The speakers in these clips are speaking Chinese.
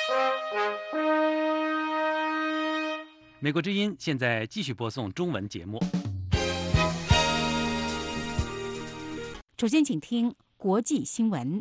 美国之音现在继续播送中文节目。 首先，请听国际新闻。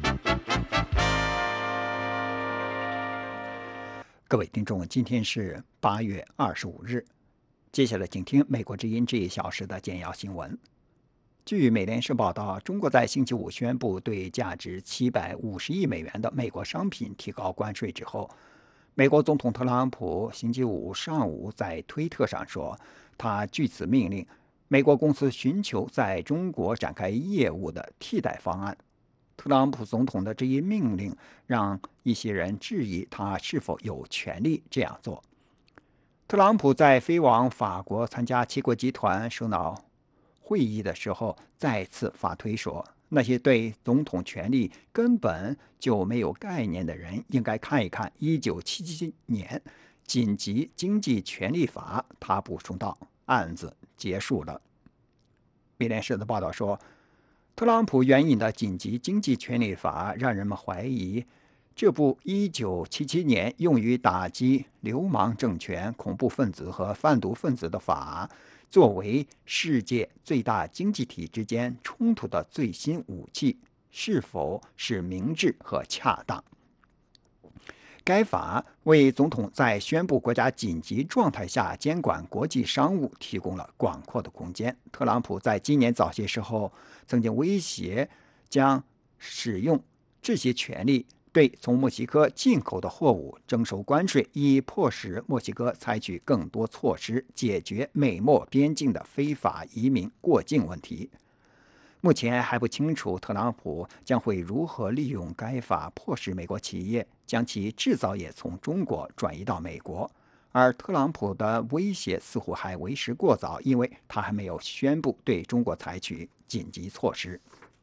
各位听众，今天是8月25日。接下来，请听美国之音这1小时的简要新闻。据美联社报道，中国在星期五宣布对价值750亿美元的美国商品提高关税之后，美国总统特朗普星期五上午在推特上说，他据此命令美国公司寻求在中国展开业务的替代方案。特朗普总统的这一命令让一些人质疑他是否有权利这样做。特朗普在飞往法国参加7国集团首脑会议的时候再次发推说，那些对总统权力根本就没有概念的人应该看一看1977年紧急经济权力法。他补充道，案子结束了。美联社的报道说，特朗普援引的紧急经济权力法让人们怀疑，这部1977年用于打击流氓政权、恐怖分子和贩毒分子的法，作为世界最大经济体之间冲突的最新武器，是否是明智和恰当。该法为总统在宣布国家紧急状态下监管国际商务提供了广阔的空间。特朗普在今年早些时候曾经威胁将使用这些权利对从墨西哥进口的货物征收关税，以迫使墨西哥采取更多措施解决美墨边境的非法移民过境问题。目前还不清楚特朗普将会如何利用该法迫使美国企业将其制造业从中国转移到美国，而特朗普的威胁似乎还为时过早，因为他还没有宣布对中国采取紧急措施。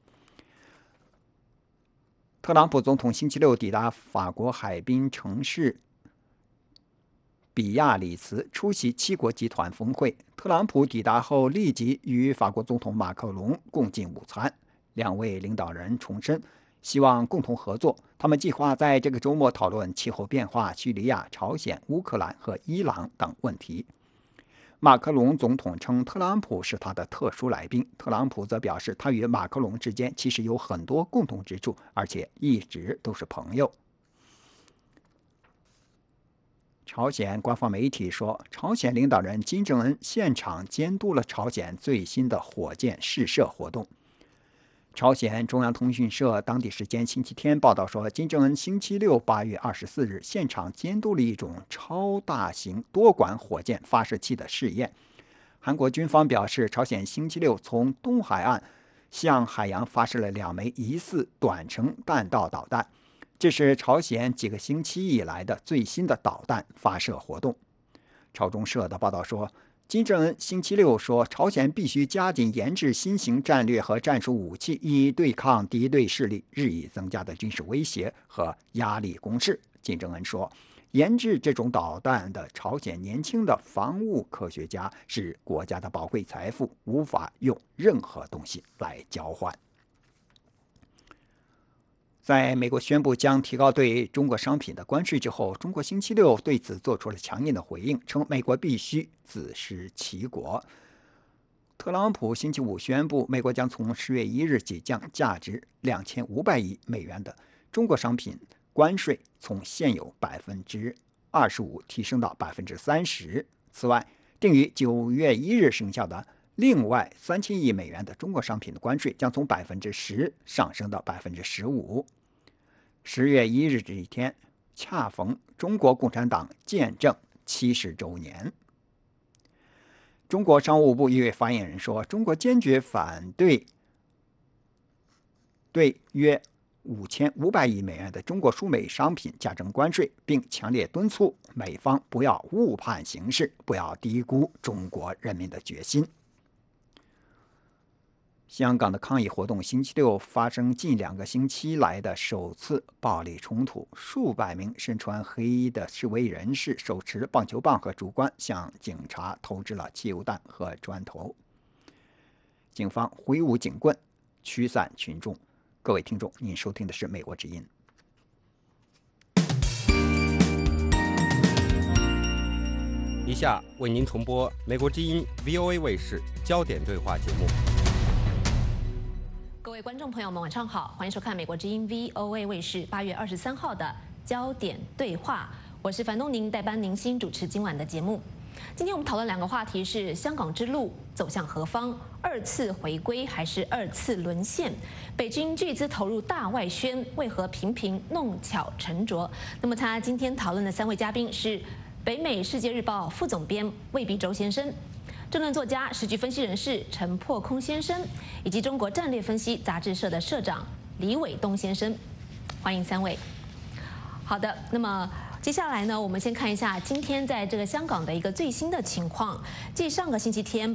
特朗普总统星期六抵达法国海滨城市比亚里茨出席7国集团峰会。特朗普抵达后立即与法国总统马克龙共进午餐，两位领导人重申希望共同合作。他们计划在这个周末讨论气候变化、叙利亚、朝鲜、乌克兰和伊朗等问题。马克龙总统称特朗普是他的特殊来宾，特朗普则表示他与马克龙之间其实有很多共同之处，而且一直都是朋友。朝鲜官方媒体说，朝鲜领导人金正恩现场监督了朝鲜最新的火箭试射活动。朝鲜中央通讯社当地时间星期天报道说，金正恩星期六8月24日现场监督了一种超大型多管火箭发射器的试验。韩国军方表示，朝鲜星期六从东海岸向海洋发射了2枚疑似短程弹道导弹。这是朝鲜几个星期以来的最新的导弹发射活动。朝中社的报道说，金正恩星期六说，朝鲜必须加紧研制新型战略和战术武器，以对抗敌对势力日益增加的军事威胁和压力攻势。金正恩说，研制这种导弹的朝鲜年轻的防务科学家是国家的宝贵财富，无法用任何东西来交换。在美国宣布将提高对中国商品的关税之后，中国星期六对此做出了强硬的回应，称美国必须自食其果。特朗普星期五宣布，美国将从10月1日起将价值2500亿美元的中国商品关税从现有25%提升到30%。此外，定于9月1日生效的另外3000亿美元的中国商品的关税将从10%上升到15%。10月1日这一天恰逢中国共产党建政70周年。中国商务部一位发言人说，中国坚决反对对约5500亿美元的中国输美商品加征关税，并强烈敦促美方不要误判形势，不要低估中国人民的决心。香港的抗议活动星期六发生近2个星期来的首次暴力冲突，数百名身穿黑衣的示威人士手持棒球棒和竹竿向警察投掷了汽油弹和砖头。警方挥舞警棍驱散群众。各位听众，您收听的是美国之音。 下为您重播美国之音 VOA 卫视焦点对话节目。 各位观众朋友们，晚上好，欢迎收看美国之音 VOA 卫视8月23号的焦点对话，我是樊东宁，代班您新主持今晚的节目。今天我们讨论两个话题是香港之路走向何方，二次回归还是二次沦陷？北京巨资投入大外宣，为何频频弄巧成拙？那么参加今天讨论的三位嘉宾是北美世界日报副总编魏必洲先生、政论作家、时局分析人士陈破空先生，以及中国战略分析杂志社的社长李伟东先生，欢迎三位。好的，那么接下来呢，我们先看一下今天在这个香港的一个最新的情况。继上个星期天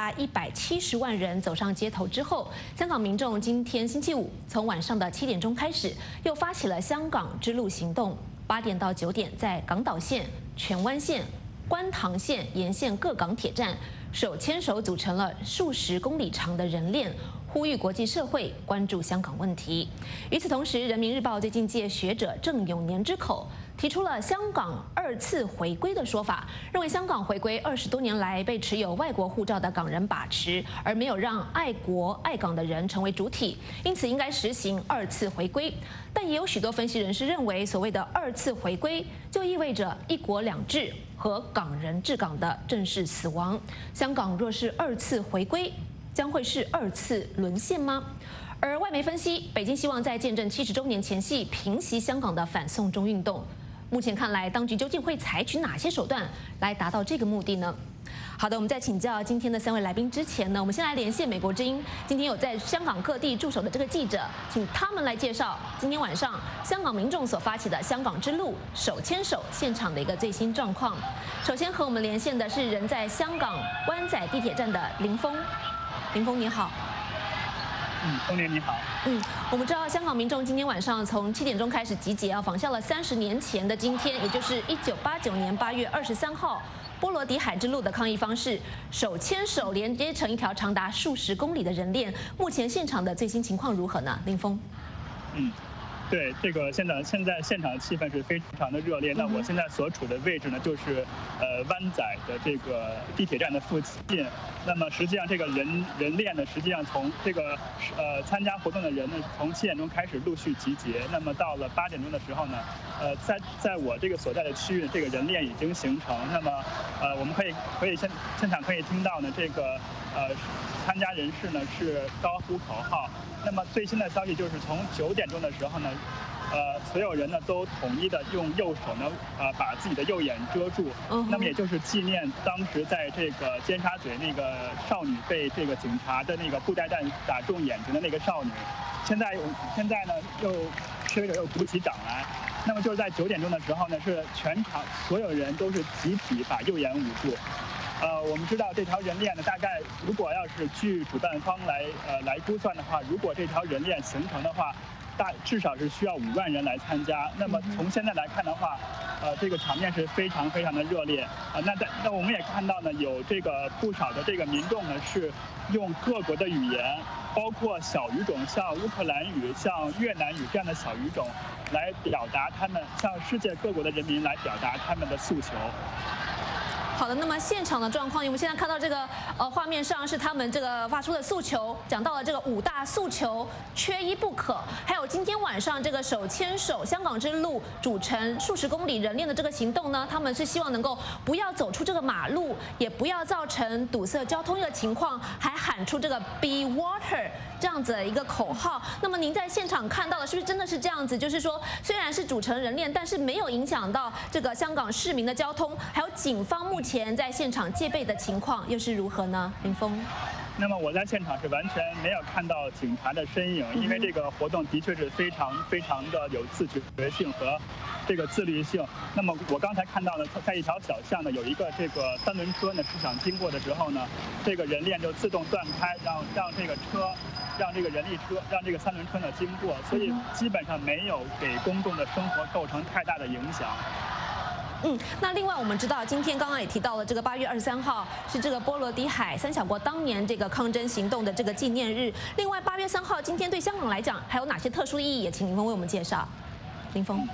818-170万人走上街头之后，香港民众今天星期五从晚上的7点钟开始，又发起了香港之路行动。8点到9点，在港岛线、荃湾线、观塘线沿线各港铁站，手牵手组成了数十公里长的人链，呼吁国际社会关注香港问题。与此同时，《人民日报》最近借学者郑永年之口，提出了香港二次回归的说法，认为香港回归20多年来被持有外国护照的港人把持，而没有让爱国爱港的人成为主体，因此应该实行二次回归。但也有许多分析人士认为，所谓的二次回归就意味着一国两制和港人治港的正式死亡。香港若是二次回归，将会是二次沦陷吗？而外媒分析，北京希望在建政70周年前夕平息香港的反送中运动。目前看来，当局究竟会采取哪些手段来达到这个目的呢？好的，我们在请教今天的三位来宾之前呢，我们先来连线美国之音今天有在香港各地驻守的这个记者，请他们来介绍今天晚上香港民众所发起的香港之路手牵手现场的一个最新状况。首先和我们连线的是人在香港湾仔地铁站的林峰，林峰你好。 东年你好。 我们知道香港民众今天晚上从7点钟开始集结，仿效了30年前的今天，也就是1989年8月23号波罗的海之路的抗议方式，手牵手连接成一条长达数十公里的人链。目前现场的最新情况如何呢？林峰。 对，这个现在现场的气氛是非常的热烈。那我现在所处的位置呢，就是湾仔的这个地铁站的附近。那么实际上这个人链呢，实际上从这个参加活动的人呢，从7点钟开始陆续集结。那么到了8点钟的时候呢，在我这个所在的区域，这个人链已经形成。那么我们可以现场可以听到呢，这个参加人士呢是高呼口号。那么最新的消息就是从9点钟的时候呢，所有人呢都统一的用右手呢，把自己的右眼遮住。那么也就是纪念当时在这个尖沙咀那个少女被这个警察的那个布袋弹打中眼睛的那个少女。现在呢又持者又鼓起掌来。那么就是在9点钟的时候呢，是全场所有人都是集体把右眼捂住。我们知道这条人链呢，大概如果要是据主办方来估算的话，如果这条人链形成的话，至少是需要5万人来参加。那么从现在来看的话，这个场面是非常非常的热烈。那我们也看到呢，有这个不少的这个民众呢是用各国的语言，包括小语种，像乌克兰语、像越南语这样的小语种，来表达他们向世界各国的人民来表达他们的诉求。 好的，那么现场的状况，我们现在看到这个画面上是他们这个发出的诉求，讲到了这个5大诉求，缺一不可。还有今天晚上这个手牵手香港之路组成数十公里人链的这个行动呢，他们是希望能够不要走出这个马路，也不要造成堵塞交通的情况，还喊出这个 Be Water 这样子的一个口号。那么您在现场看到的是不是真的是这样子？就是说，虽然是组成人链，但是没有影响到这个香港市民的交通，还有警方目前在现场戒备的情况又是如何呢？林峰。 那么我在现场是完全没有看到警察的身影，因为这个活动的确是非常的有自觉性和这个自律性。那么我刚才看到呢，在一条小巷呢，有一个这个3轮车呢，是想经过的时候呢，这个人链就自动断开，让这个车。让这个人力车，让这个3轮车呢经过，所以基本上没有给公众的生活构成太大的影响。 那另外我们知道，今天刚刚也提到了这个8月23号是这个波罗的海三小国当年这个抗争行动的这个纪念日。另外8月3号今天对香港来讲还有哪些特殊意义？也请林峰为我们介绍。林峰。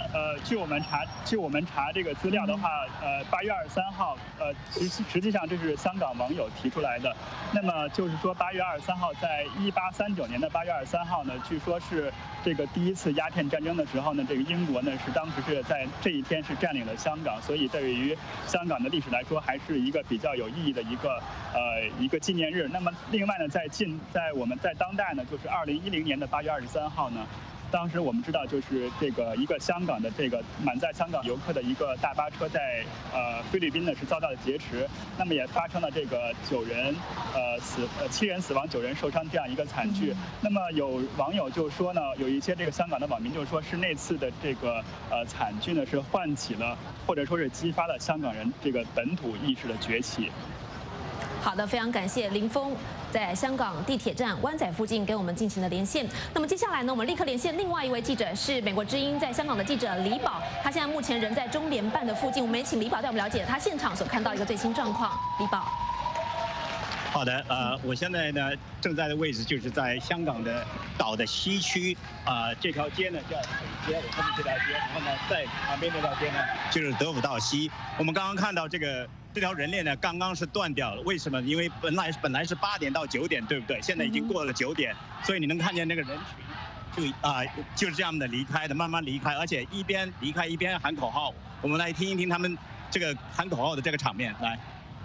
据我们查这个资料的话，8月23号，实际上这是香港网友提出来的。那么就是说8月23号，在1839年的8月23号呢，据说是这个第一次鸦片战争的时候呢，这个英国呢是当时是在这一天是占领了香港，所以对于香港的历史来说，还是一个比较有意义的一个纪念日。那么另外呢，在我们在当代呢，就是2010年的8月23号呢。当时我们知道，就是这个一个香港的这个满载香港游客的一个大巴车在菲律宾呢是遭到了劫持，那么也发生了这个7人死亡9人受伤这样一个惨剧。那么有网友就说呢，有一些这个香港的网民就说是那次的这个惨剧呢是唤起了或者说是激发了香港人这个本土意识的崛起。 好的，非常感谢林峰在香港地铁站湾仔附近给我们进行的连线。那么接下来呢，我们立刻连线另外一位记者，是美国之音在香港的记者李宝，他现在目前人在中联办的附近，我们也请李宝带我们了解他现场所看到一个最新状况。李宝。 好的，我现在呢正在的位置就是在香港的岛的西区，这条街呢叫水街，我后面这条街，然后呢在旁边这条街呢就是德辅道西。我们刚刚看到这条人链呢刚刚是断掉了，为什么？因为本来是8点到9点，对不对？现在已经过了9点，所以你能看见那个人群就是这样的离开的，慢慢离开，而且一边离开一边喊口号。我们来听一听他们这个喊口号的这个场面，来。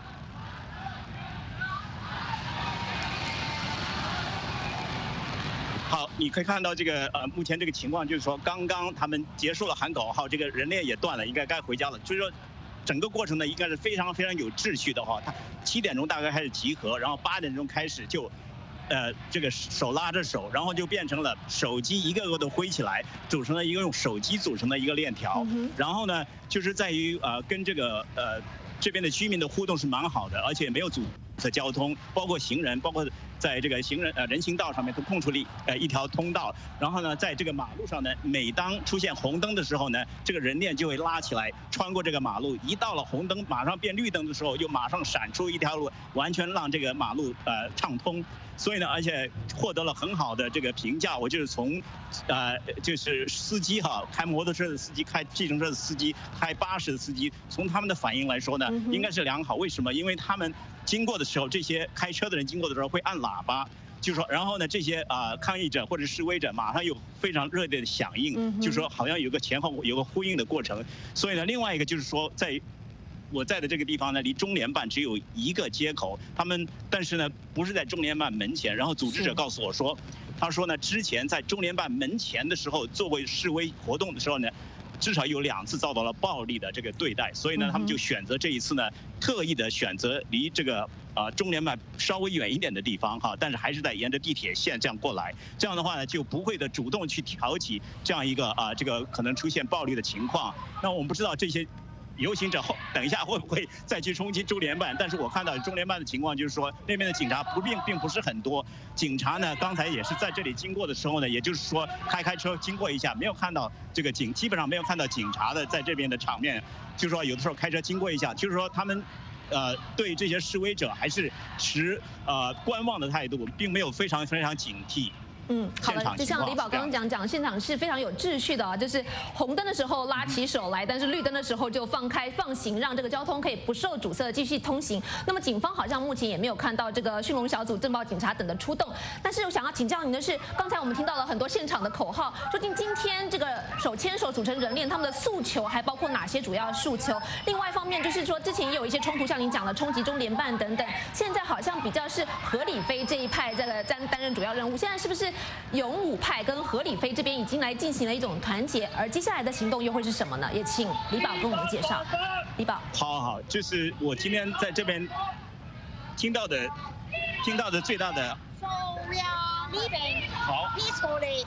好，你可以看到这个目前这个情况就是说，刚刚他们结束了喊口号，这个人链也断了，应该该回家了。所以说，整个过程呢应该是非常非常有秩序的哈。他7点钟大概开始集合，然后8点钟开始就，这个手拉着手，然后就变成了手机一个个都挥起来，组成了一个用手机组成的一个链条。然后呢，就是在于跟这个这边的居民的互动是蛮好的，而且没有阻塞交通，包括行人，包括在这个人行道上面都空出了一条通道。然后呢，在这个马路上呢，每当出现红灯的时候呢，这个人链就会拉起来，穿过这个马路。一到了红灯，马上变绿灯的时候，又马上闪出一条路，完全让这个马路畅通。所以呢，而且获得了很好的这个评价。我就是从就是司机哈，开摩托车的司机、开计程车的司机、开巴士的司机，从他们的反应来说呢，应该是良好。为什么？因为他们经过的时候，这些开车的人经过的时候会按喇叭，就是说，然后呢，这些抗议者或者示威者马上有非常热烈的响应，就是说好像有个前后有个呼应的过程。所以呢，另外一个就是说，我在的这个地方呢，离中联办只有一个街口，但是呢不是在中联办门前。然后组织者告诉我说，他说呢，之前在中联办门前的时候做过示威活动的时候呢，至少有2次遭到了暴力的这个对待，所以呢，他们就选择这一次呢，特意的选择离这个中联办稍微远一点的地方哈，但是还是在沿着地铁线这样过来，这样的话呢，就不会的主动去挑起这样一个这个可能出现暴力的情况。那我们不知道这些游行者等一下会不会再去冲击中联办？但是我看到中联办的情况就是说，那边的警察并不是很多。警察呢，刚才也是在这里经过的时候呢，也就是说开车经过一下，没有看到这个基本上没有看到警察的在这边的场面。就是说有的时候开车经过一下，就是说他们对这些示威者还是持观望的态度，并没有非常非常警惕。好的， 就像李宝刚刚讲，现场是非常有秩序的啊，就是红灯的时候拉起手来，但是绿灯的时候就放行，让这个交通可以不受阻塞的继续通行。那么警方好像目前也没有看到这个迅龙小组、政报警察等的出动。但是我想要请教您的是，刚才我们听到了很多现场的口号，究竟今天这个手牵手组成人链，他们的诉求还包括哪些主要诉求？另外一方面就是说，之前也有一些冲突，像您讲的冲击中联办等等，现在好像比较是何理非这一派这个担任主要任务，现在是不是？勇武派跟何理非这边已经来进行了一种团结，而接下来的行动又会是什么呢？也请李宝跟我们介绍。李宝， 好，就是我今天在这边听到的最大的。 So we are leaving. 好 ，peacefully.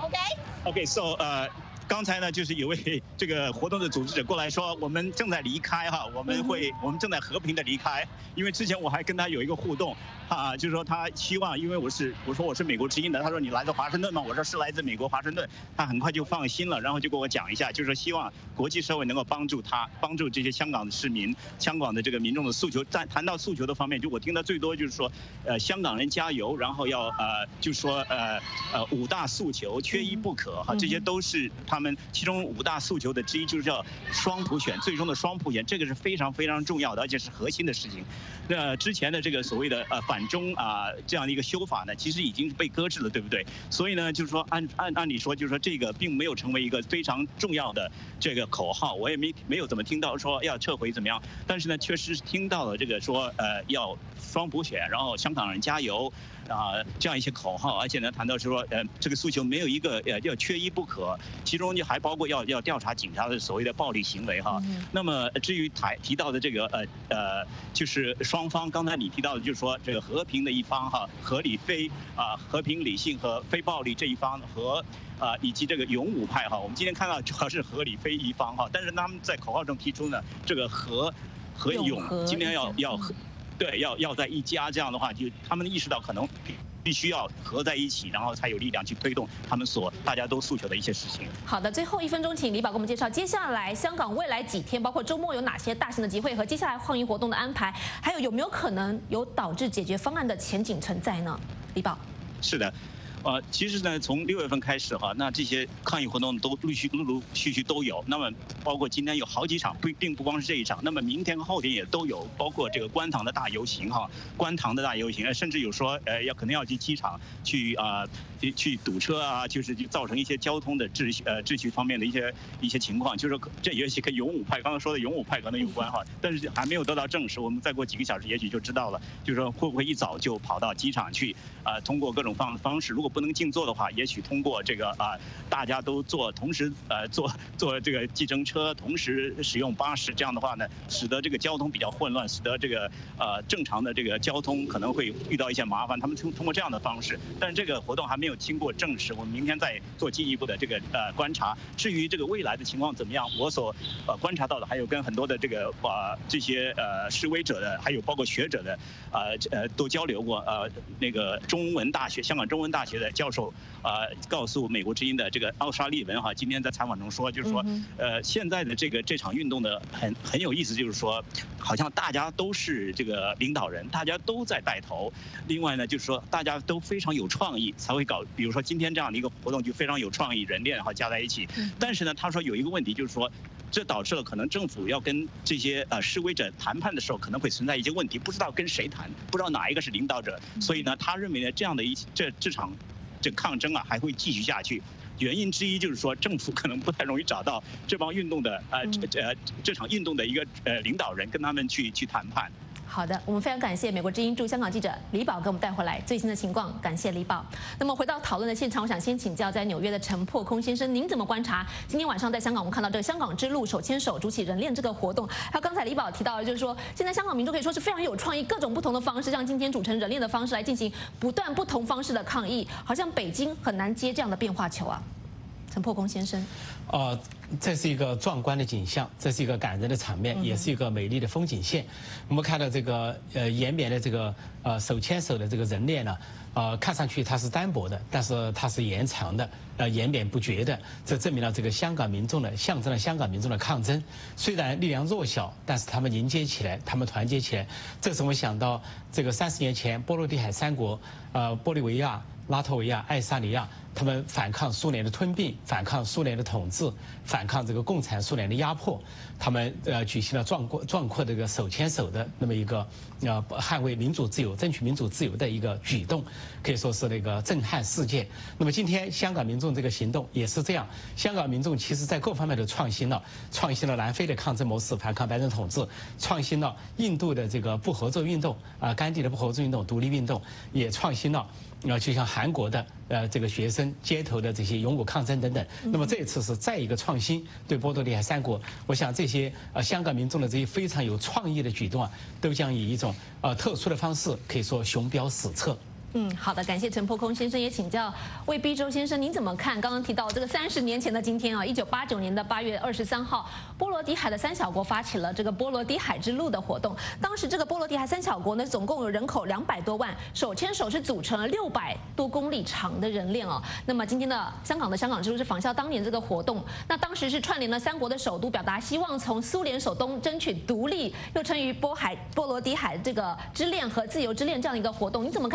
Okay,刚才呢，就是有位这个活动的组织者过来说，我们正在离开哈，我们正在和平的离开。因为之前我还跟他有一个互动，就是说他希望，因为我说我是美国之音的，他说你来自华盛顿吗？我说是来自美国华盛顿，他很快就放心了，然后就跟我讲一下，就是说希望国际社会能够帮助这些香港的市民、香港的这个民众的诉求。在谈到诉求的方面，就我听到最多就是说，香港人加油，然后要就是说5大诉求缺一不可哈，这些都是他他们其中5大诉求的之一就是叫双普选，最终的双普选，这个是非常非常重要的，而且是核心的事情。那之前的这个所谓的反中这样的一个修法呢，其实已经被搁置了，对不对？所以呢，就是说按理说，就是说这个并没有成为一个非常重要的这个口号，我也没有怎么听到说要撤回怎么样，但是呢，确实听到了这个说要双普选，然后香港人加油。这样一些口号，而且呢，谈到说，这个诉求没有一个要缺一不可，其中就还包括要调查警察的所谓的暴力行为哈。那么至于提到的这个就是双方，刚才你提到的，就是说这个和平的一方哈，和平理性和非暴力这一方和以及这个勇武派哈，我们今天看到主要是和理非一方哈，但是他们在口号中提出呢，这个和勇今天要在一家，这样的话，就他们意识到可能必须要合在一起，然后才有力量去推动他们大家都诉求的一些事情。 好的，最后1分钟，请李宝给我们介绍接下来香港未来几天，包括周末有哪些大型的集会和接下来抗议活动的安排，还有没有可能有导致解决方案的前景存在呢？李宝。 是的。其实呢，从6月份开始哈，那这些抗议活动都陆续都有。那么包括今天有好几场，并不光是这一场。那么明天和后天也都有，包括这个观塘的大游行哈，甚至有说可能要去机场去堵车啊，就是造成一些交通的秩序方面的一些情况。就是说这也许跟勇武派刚刚说的勇武派可能有关哈，但是还没有得到证实。我们再过几个小时也许就知道了。就是说会不会一早就跑到机场去通过各种方式，如果不能静坐的话，也许通过这个大家都同时坐这个计程车，同时使用巴士，这样的话呢，使得这个交通比较混乱，使得这个正常的这个交通可能会遇到一些麻烦。他们通过这样的方式，但是这个活动还没有经过证实，我们明天再做进一步的这个观察。至于这个未来的情况怎么样，我所观察到的，还有跟很多的这个这些示威者的，还有包括学者的都交流过。那个香港中文大学的教授告诉美国之音的这个奥沙利文哈，今天在采访中说，就是说现在的这场运动的很有意思，就是说好像大家都是这个领导人，大家都在带头。另外呢，就是说大家都非常有创意才会搞，比如说今天这样的一个活动就非常有创意，人链哈加在一起。但是呢，他说有一个问题，就是说这导致了可能政府要跟这些示威者谈判的时候，可能会存在一些问题，不知道跟谁谈，不知道哪一个是领导者。所以呢，他认为呢，这样的这场抗争还会继续下去。原因之一就是说，政府可能不太容易找到这帮运动的这场运动的一个领导人，跟他们去谈判。 好的，我们非常感谢美国之音驻香港记者李宝给我们带回来最新的情况，感谢李宝。那么回到讨论的现场，我想先请教在纽约的陈破空先生，您怎么观察今天晚上在香港我们看到这个香港之路手牵手主起人链这个活动？还有刚才李宝提到的，就是说现在香港民众可以说是非常有创意，各种不同的方式，像今天组成人链的方式来进行不同方式的抗议，好像北京很难接这样的变化球啊。陈破空先生。 这是一个壮观的景象，这是一个感人的场面，也是一个美丽的风景线。我们看到这个延绵的这个手牵手的这个人链呢，看上去它是单薄的，但是它是延长的，延绵不绝的。这证明了这个香港民众的象征了香港民众的抗争。虽然力量弱小，但是他们凝结起来，他们团结起来。这使我想到这个30年前波罗的海3国，玻利维亚、拉脱维亚、爱沙尼亚，他们反抗苏联的吞并，反抗苏联的统治，反抗这个共产苏联的压迫，他们举行了壮阔这个手牵手的那么一个捍卫民主自由、争取民主自由的一个举动，可以说是那个震撼世界。那么今天香港民众这个行动也是这样，香港民众其实在各方面都创新了南非的抗争模式，反抗白人统治，创新了印度的这个不合作运动甘地的不合作运动、独立运动，也创新了就像韩国的这个学生街头的这些勇武抗争等等。那么这一次是再一个创新，对波罗的海3国，我想这些香港民众的这些非常有创意的举动都将以一种特殊的方式，可以说雄标史册。 好的，感谢陈破空先生，也请教魏必周先生，您怎么看？刚刚提到这个30年前的今天1989年的8月23号，波罗的海的3小国发起了这个波罗的海之路的活动。当时这个波罗的海3小国呢，总共有人口200多万，手牵手是组成了600多公里长的人链哦。那么今天的香港之路是仿效当年这个活动，那当时是串联了3国的首都，表达希望从苏联首都争取独立，又称于波罗的海这个之链和自由之链这样一个活动。你怎么看今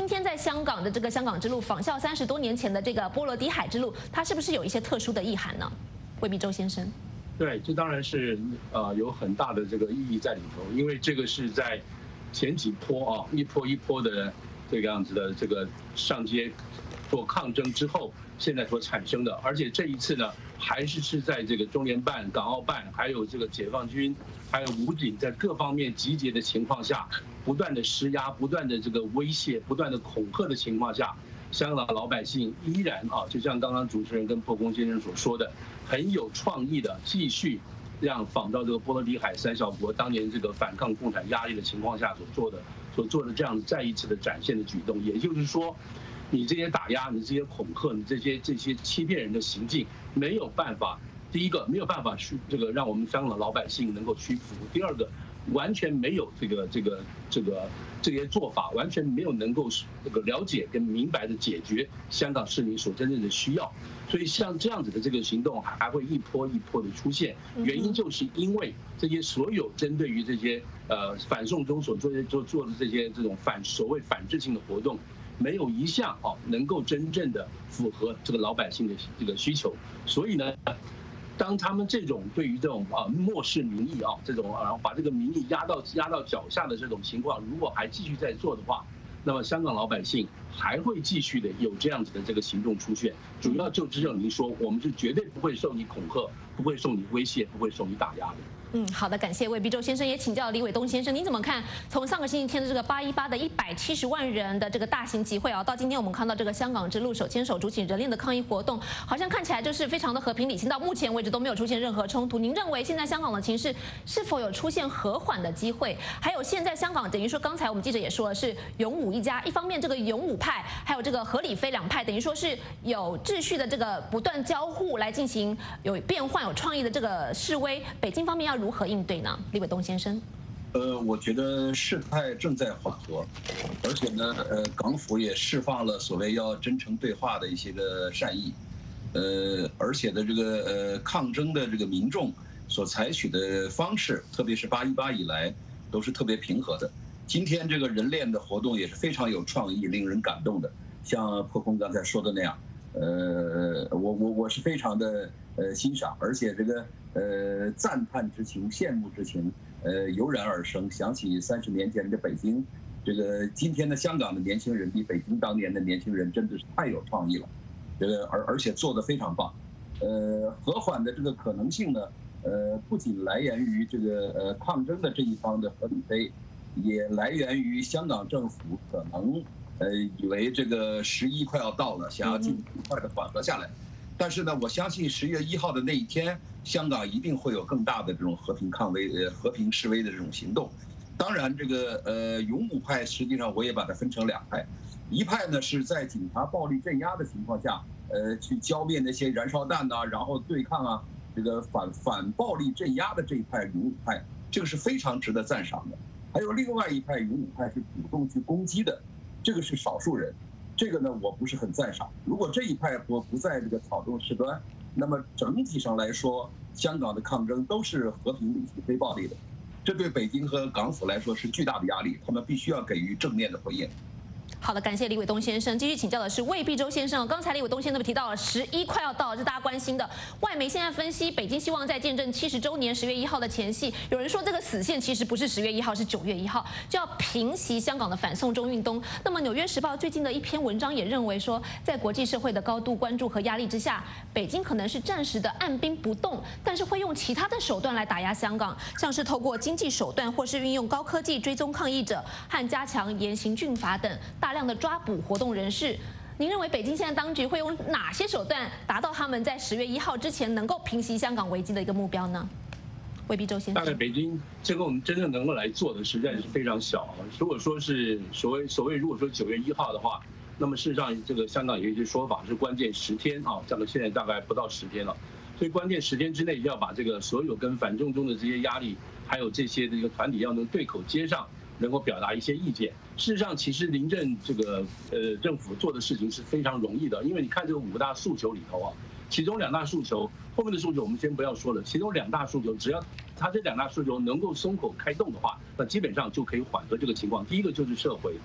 天在香港的这个香港之路，仿效30多年前的这个波罗的海之路，它是不是有一些特殊的意涵呢？魏必洲先生。 对，这当然是有很大的这个意义在里头，因为这个是在前几波一波一波的这个样子的这个上街做抗争之后，现在所产生的，而且这一次呢，还是在这个中联办、港澳办，还有这个解放军，还有武警在各方面集结的情况下，不断的施压、不断的这个威胁、不断的恐吓的情况下，香港老百姓依然就像刚刚主持人跟破公先生所说的，很有创意的继续让仿照这个波罗的海三小国当年这个反抗共产压力的情况下所做的这样再一次的展现的举动，也就是说，你这些打压、你这些恐吓、你这些欺骗人的行径，没有办法，第一个没有办法这个让我们香港老百姓能够屈服，第二个完全没有这些做法，完全没有能够这个了解跟明白的解决香港市民所真正的需要，所以像这样子的这个行动还会一波一波的出现，原因就是因为这些所有针对于这些反送中所做的这种所谓反制性的活动，没有一项能够真正的符合这个老百姓的这个需求，所以呢，当他们对于这种漠视民意这种然后把这个民意压到脚下的这种情况，如果还继续在做的话，那么香港老百姓还会继续的有这样子的这个行动出现，主要就只有您说，我们是绝对不会受你恐吓，不会受你威胁，不会受你打压的。 好的，感谢魏必洲先生，也请教李伟东先生，您怎么看？从上个星期天的这个818的170万人的这个大型集会到今天我们看到这个香港之路手牵手主起人链的抗议活动，好像看起来就是非常的和平理性，到目前为止都没有出现任何冲突。您认为现在香港的情势是否有出现和缓的机会？还有现在香港等于说，刚才我们记者也说了是勇武一家，一方面这个勇武派还有这个何理非两派，等于说是有秩序的这个不断交互来进行有变换、有创意的这个示威，北京方面要如何应对呢？李伟东先生， 我觉得事态正在缓和，而且呢，港府也释放了所谓要真诚对话的一些个善意，而且的这个抗争的这个民众所采取的方式，特别是818以来，都是特别平和的。今天这个人链的活动也是非常有创意、令人感动的，像破空刚才说的那样，我是非常的欣赏，而且这个赞叹之情、羡慕之情，油然而生。想起30年前的北京，这个今天的香港的年轻人比北京当年的年轻人真的是太有创意了，这个而且做得非常棒。和缓的这个可能性呢，不仅来源于这个抗争的这一方的何理非，也来源于香港政府可能以为这个11快要到了，想要尽快的缓和下来。但是呢，我相信10月1号的那一天，香港一定会有更大的这种和平示威的这种行动。当然，这个勇武派实际上我也把它分成2派，一派呢是在警察暴力镇压的情况下，去浇灭那些燃烧弹呐，然后对抗这个反暴力镇压的这一派勇武派，这个是非常值得赞赏的。还有另外一派勇武派是主动去攻击的，这个是少数人。这个呢，我不是很赞赏。如果这一派不在这个草动事端，那么整体上来说，香港的抗争都是和平理性、非暴力的。这对北京和港府来说是巨大的压力，他们必须要给予正面的回应。 好的，感谢李伟东先生。继续请教的是魏必洲先生。刚才李伟东先生提到了11快要到了，是大家关心的。外媒现在分析，北京希望在见证70周年10月1号的前夕，有人说这个死线其实不是10月1号，是9月1号，就要平息香港的反送中运动。那么《纽约时报》最近的一篇文章也认为说，在国际社会的高度关注和压力之下，北京可能是暂时的按兵不动，但是会用其他的手段来打压香港，像是透过经济手段，或是运用高科技追踪抗议者和加强严刑峻法等大量的抓捕活动人士。您认为北京现在当局会用哪些手段达到他们在10月1号之前能够平息香港危机的一个目标呢？魏必洲先生， 大概北京这个我们真正能够来做的实在是非常小。如果说是所谓如果说9月1号的话，那么事实上这个香港有一些说法是关键10天这个现在大概不到10天了，所以关键10天之内要把这个所有跟反送中的这些压力，还有这些的一个团体要能对口接上，能够表达一些意见。事实上，其实临阵这个政府做的事情是非常容易的，因为你看这个5大诉求里头其中2大诉求，后面的诉求我们先不要说了，其中2大诉求，只要他这2大诉求能够松口开动的话，那基本上就可以缓和这个情况。第一个就是撤回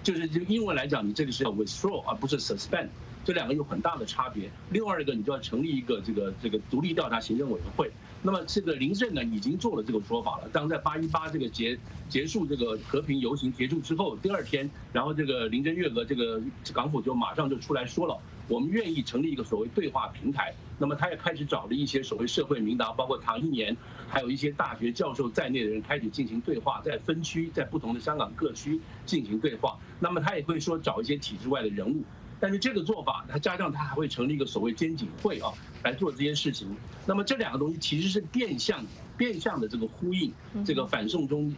就是英文来讲，你这个是要 withdraw 而不是 suspend， 这两个有很大的差别。另外一个，你就要成立一个这个独立调查行政委员会。那么这个林郑呢已经做了这个说法了。当在818这个结束这个和平游行结束之后，第2天，然后这个林郑月娥这个港府就马上就出来说了，我们愿意成立一个所谓对话平台。那么他也开始找了一些所谓社会名达，包括唐英年，还有一些大学教授在内的人开始进行对话，在分区，在不同的香港各区进行对话。那么他也会说找一些体制外的人物。但是这个做法，它加上它还会成立一个所谓监警会啊，来做这些事情。那么这两个东西其实是变相的这个呼应这个反送中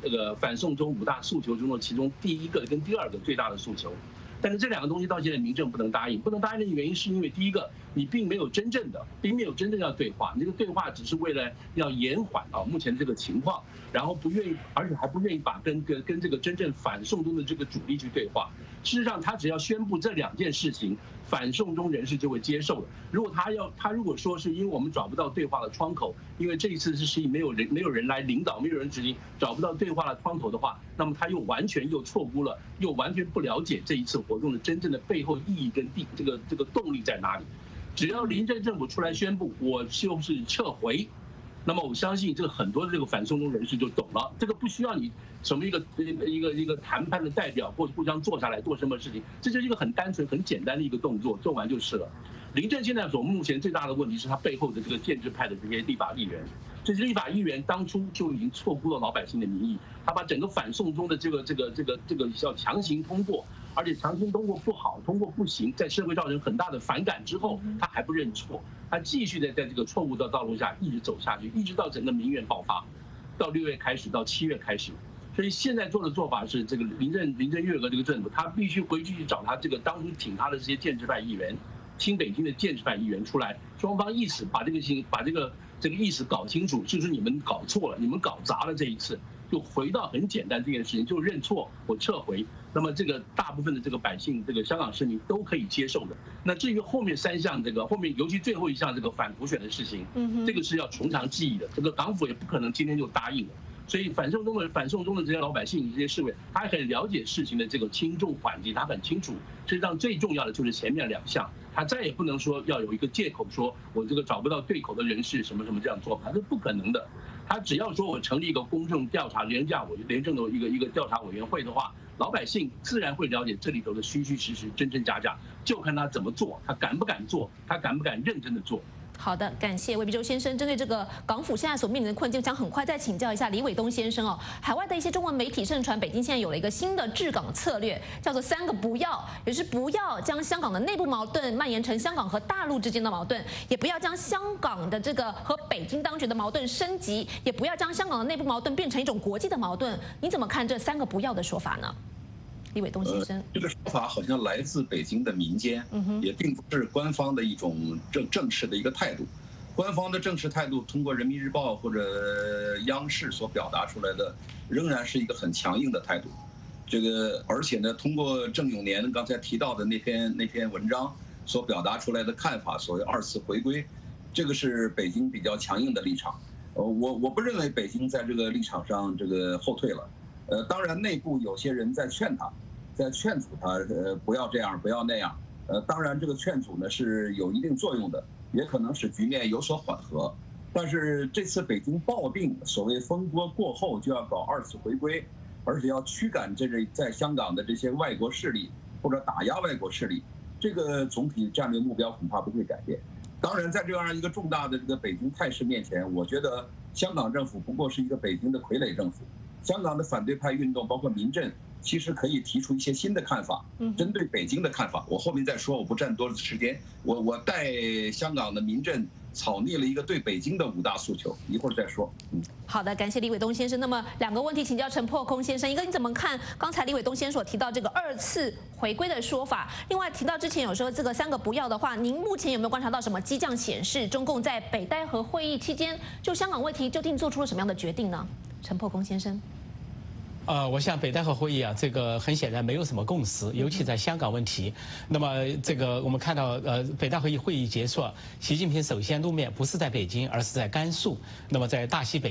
5大诉求中的其中第一个跟第2个最大的诉求。但是这两个东西到现在民政不能答应，不能答应的原因是因为第一个，你并没有真正要对话，你这个对话只是为了要延缓目前这个情况，然后而且还不愿意把跟这个真正反送中的这个主力去对话。事实上，他只要宣布这2件事情，反送中人士就会接受了。如果他如果说是因为我们找不到对话的窗口，因为这一次是没有人来领导，没有人执行，找不到对话的窗口的话，那么他完全错估了，又完全不了解这一次活动的真正的背后意义跟这个动力在哪里。只要林郑政府出来宣布我就是撤回，那么我相信这个很多的这个反送中人士就懂了，这个不需要你什么一个谈判的代表或者互相坐下来做什么事情，这就是一个很单纯很简单的一个动作，做完就是了。林郑现在目前最大的问题是他背后的这个建制派的这些立法议员，这些立法议员当初就已经错估了老百姓的民意，他把整个反送中的这个要强行通过，而且强行通过不好，通过不行，在社会造成很大的反感之后，他还不认错，他继续在这个错误的道路下一直走下去，一直到整个民怨爆发，到6月开始，到7月开始。所以现在做的做法是，这个林郑月娥这个政府，他必须回去找他这个当初挺他的这些建制派议员，亲北京的建制派议员出来，双方意思把这个意思搞清楚，就是你们搞错了，你们搞砸了这一次，就回到很简单这件事情，就认错，我撤回。那么这个大部分的这个百姓，这个香港市民都可以接受的。那至于后面3项后面尤其最后1项这个反普选的事情，这个是要从长计议的，这个港府也不可能今天就答应了。所以反送中的这些老百姓、这些市民，他很了解事情的这个轻重缓急，他很清楚。实际上最重要的就是前面2项，他再也不能说要有一个借口说我这个找不到对口的人士什么这样做法，这是不可能的。他只要说我成立一个公正调查廉政的一个调查委员会的话，老百姓自然会了解这里头的虚虚实实、真真假假，就看他怎么做，他敢不敢做，他敢不敢认真的做。 好的，感谢魏必洲先生。针对这个港府现在所面临的困境，想很快再请教一下李伟东先生哦。海外的一些中文媒体盛传，北京现在有了一个新的治港策略，叫做3个不要，也就是不要将香港的内部矛盾蔓延成香港和大陆之间的矛盾，也不要将香港的这个和北京当局的矛盾升级，也不要将香港的内部矛盾变成一种国际的矛盾。你怎么看这3个不要的说法呢？李伟东先生， 这个说法好像来自北京的民间，也并不是官方的一种正式的一个态度。官方的正式态度，通过人民日报或者央视所表达出来的，仍然是一个很强硬的态度。而且呢，通过郑永年刚才提到的那篇文章所表达出来的看法，所谓2次回归，这个是北京比较强硬的立场。我不认为北京在这个立场上后退了。当然，内部有些人在劝阻他，不要这样，不要那样。当然，这个劝阻呢是有一定作用的，也可能使局面有所缓和。但是这次北京抱定所谓风波过后就要搞2次回归，而且要驱赶在香港的这些外国势力或者打压外国势力，这个总体战略目标恐怕不会改变。当然，在这样一个重大的这个北京态势面前，我觉得香港政府不过是一个北京的傀儡政府。香港的反对派运动，包括民阵，其实可以提出一些新的看法，针对北京的看法，我后面再说，我不占多的时间。我带香港的民阵草拟了一个对北京的5大诉求，一会儿再说。 好的，感谢李伟东先生。那么2个问题请教陈破空先生，一个你怎么看刚才李伟东先生所提到这个2次回归的说法？另外提到之前有说这个3个不要的话，您目前有没有观察到什么迹象显示中共在北戴河会议期间就香港问题究竟做出了什么样的决定呢？陈破空先生。 我想北戴河会议啊，这个很显然没有什么共识，尤其在香港问题。那么这个我们看到，北戴河会议结束，习近平首先露面不是在北京，而是在甘肃，那么在大西北。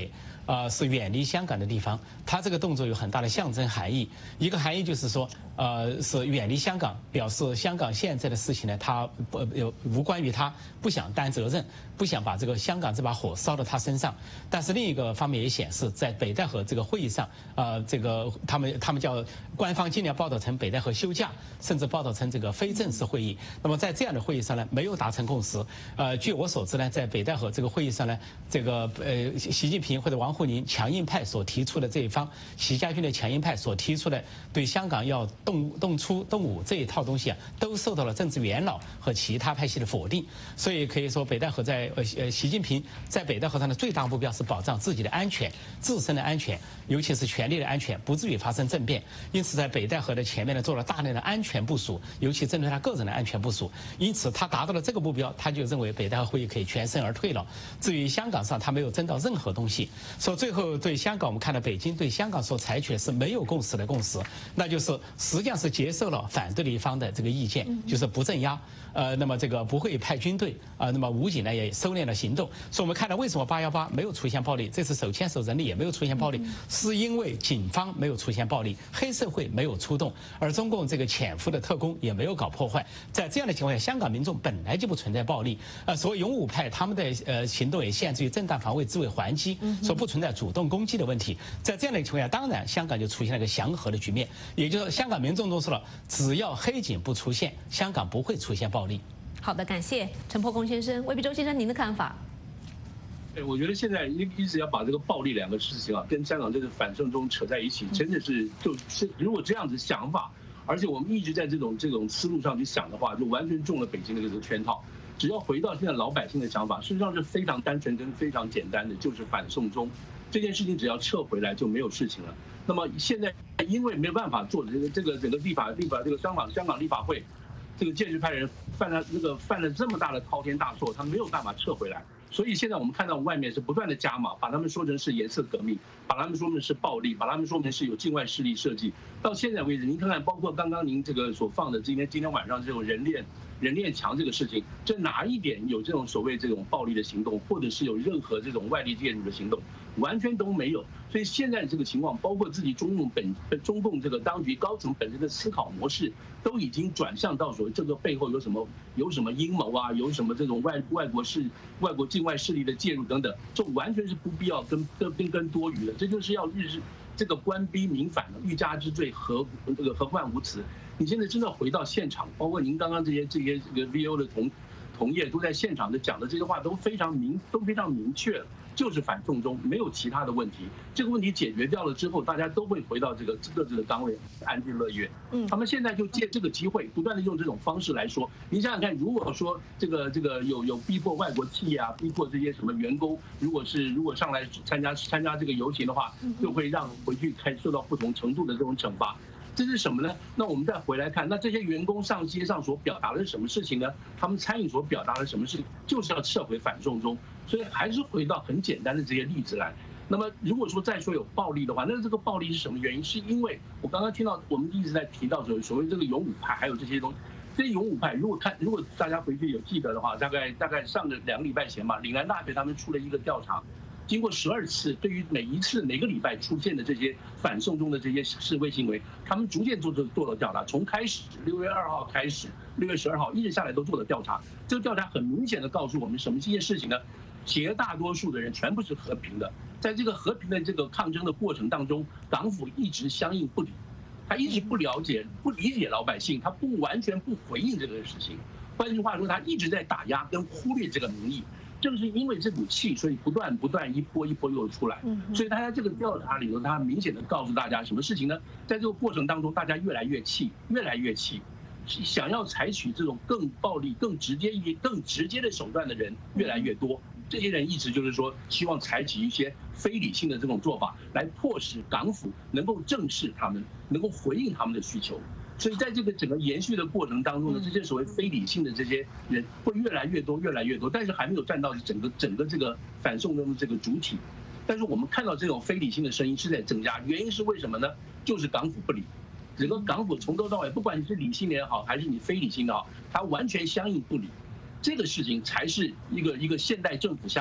是远离香港的地方。它这个动作有很大的象征含义，一个含义就是说，是远离香港，表示香港现在的事情呢，它无关于他，不想担责任，不想把这个香港这把火烧到他身上。但是另一个方面也显示，在北戴河这个会议上，这个他们叫官方尽量报道成北戴河休假，甚至报道成这个非正式会议。那么在这样的会议上呢，没有达成共识。据我所知呢，在北戴河这个会议上呢，这个习近平或者王沪宁强硬派所提出的这一方，习家军的强硬派所提出的对香港要动粗动武这一套东西啊，都受到了政治元老和其他派系的否定。所以可以说，北戴河在习近平在北戴河上的最大目标是保障自己的安全、自身的安全，尤其是权力的安全，不至于发生政变。因此，在北戴河的前面呢，做了大量的安全部署，尤其针对他个人的安全部署。因此，他达到了这个目标，他就认为北戴河会议可以全身而退了。至于香港上，他没有争到任何东西。说最后对香港，我们看到北京对香港所采取的是没有共识的共识，那就是实际上是接受了反对的一方的这个意见，就是不镇压。那么这个不会派军队那么武警呢也收敛了行动。所以我们看到为什么818没有出现暴力，这次手牵手人力也没有出现暴力，是因为警方没有出现暴力，黑社会没有出动，而中共这个潜伏的特工也没有搞破坏。在这样的情况下，香港民众本来就不存在暴力。所谓勇武派他们的行动也限制于正当防卫、自卫还击，说不存在主动攻击的问题。在这样的情况下，当然香港就出现了一个祥和的局面，也就是说香港民众都说了，只要黑警不出现，香港不会出现暴力。 好的，感谢陈破公先生。魏必洲先生，您的看法？ 对，我觉得现在一直要把这个暴力两个事情啊，跟香港这个反送中扯在一起，真的是就是如果这样子想法，而且我们一直在这种思路上去想的话，就完全中了北京的这个圈套。只要回到现在老百姓的想法，事实上是非常单纯跟非常简单的，就是反送中这件事情，只要撤回来就没有事情了。那么现在因为没有办法做的这个整个立法这个香港立法会。这个建制派人犯了这么大的滔天大错，他没有办法撤回来，所以现在我们看到外面是不断的加码，把他们说成是颜色革命，把他们说成是暴力，把他们说成是有境外势力设计。到现在为止，您看看，包括刚刚您这个所放的今天晚上这种人链墙这个事情，这哪一点有这种所谓这种暴力的行动，或者是有任何这种外力介入的行动，完全都没有。所以现在这个情况，包括自己中共这个当局高层本身的思考模式，都已经转向到所谓这个背后有什么阴谋啊，有什么这种外国境外势力的介入等等，这完全是不必要跟多余的，这就是要这个官逼民反了，欲加之罪何患无辞？你现在真的回到现场，包括您刚刚这些这个 VO 的同业都在现场的讲的这些话都非常明确了，就是反送中，没有其他的问题。这个问题解决掉了之后，大家都会回到这个各自的岗位，安居乐业。他们现在就借这个机会，不断的用这种方式来说。您想想看，如果说这个有逼迫外国企业啊，逼迫这些什么员工，如果上来参加这个游行的话，就会让回去受到不同程度的这种惩罚。这是什么呢？那我们再回来看，那这些员工上街上所表达的是什么事情呢？他们参与所表达的什么事情，就是要撤回反送中。所以还是回到很简单的这些例子来。那么如果说再说有暴力的话，那这个暴力是什么原因？是因为我刚刚听到我们一直在提到所谓这个勇武派，还有这些东西。这些勇武派，如果大家回去有记得的话，大概上个2个礼拜前吧，岭南大学他们出了一个调查。经过12次，对于每个礼拜出现的这些反送中的这些示威行为，他们逐渐做了调查，从开始6月2号开始，6月12号一直下来都做了调查。这个调查很明显的告诉我们什么这件事情呢？绝大多数的人全部是和平的，在这个和平的这个抗争的过程当中，港府一直相应不理，他一直不理解老百姓，他完全不回应这个事情。换句话说，他一直在打压跟忽略这个民意。正是因为这股气，所以不断一波又出来。所以他在这个调查里头，他明显的告诉大家什么事情呢？在这个过程当中，大家越来越气，想要采取这种更暴力、更直接的手段的人越来越多。这些人一直就是说，希望采取一些非理性的这种做法，来迫使港府能够正视他们，能够回应他们的需求。所以在这个整个延续的过程当中呢，这些所谓非理性的这些人会越来越多，但是还没有占到整个这个反送中的这个主体。但是我们看到这种非理性的声音是在增加，原因是为什么呢？就是港府不理，整个港府从头到尾，不管你是理性的也好，还是你非理性的好，它完全相应不理。这个事情才是一个现代政府下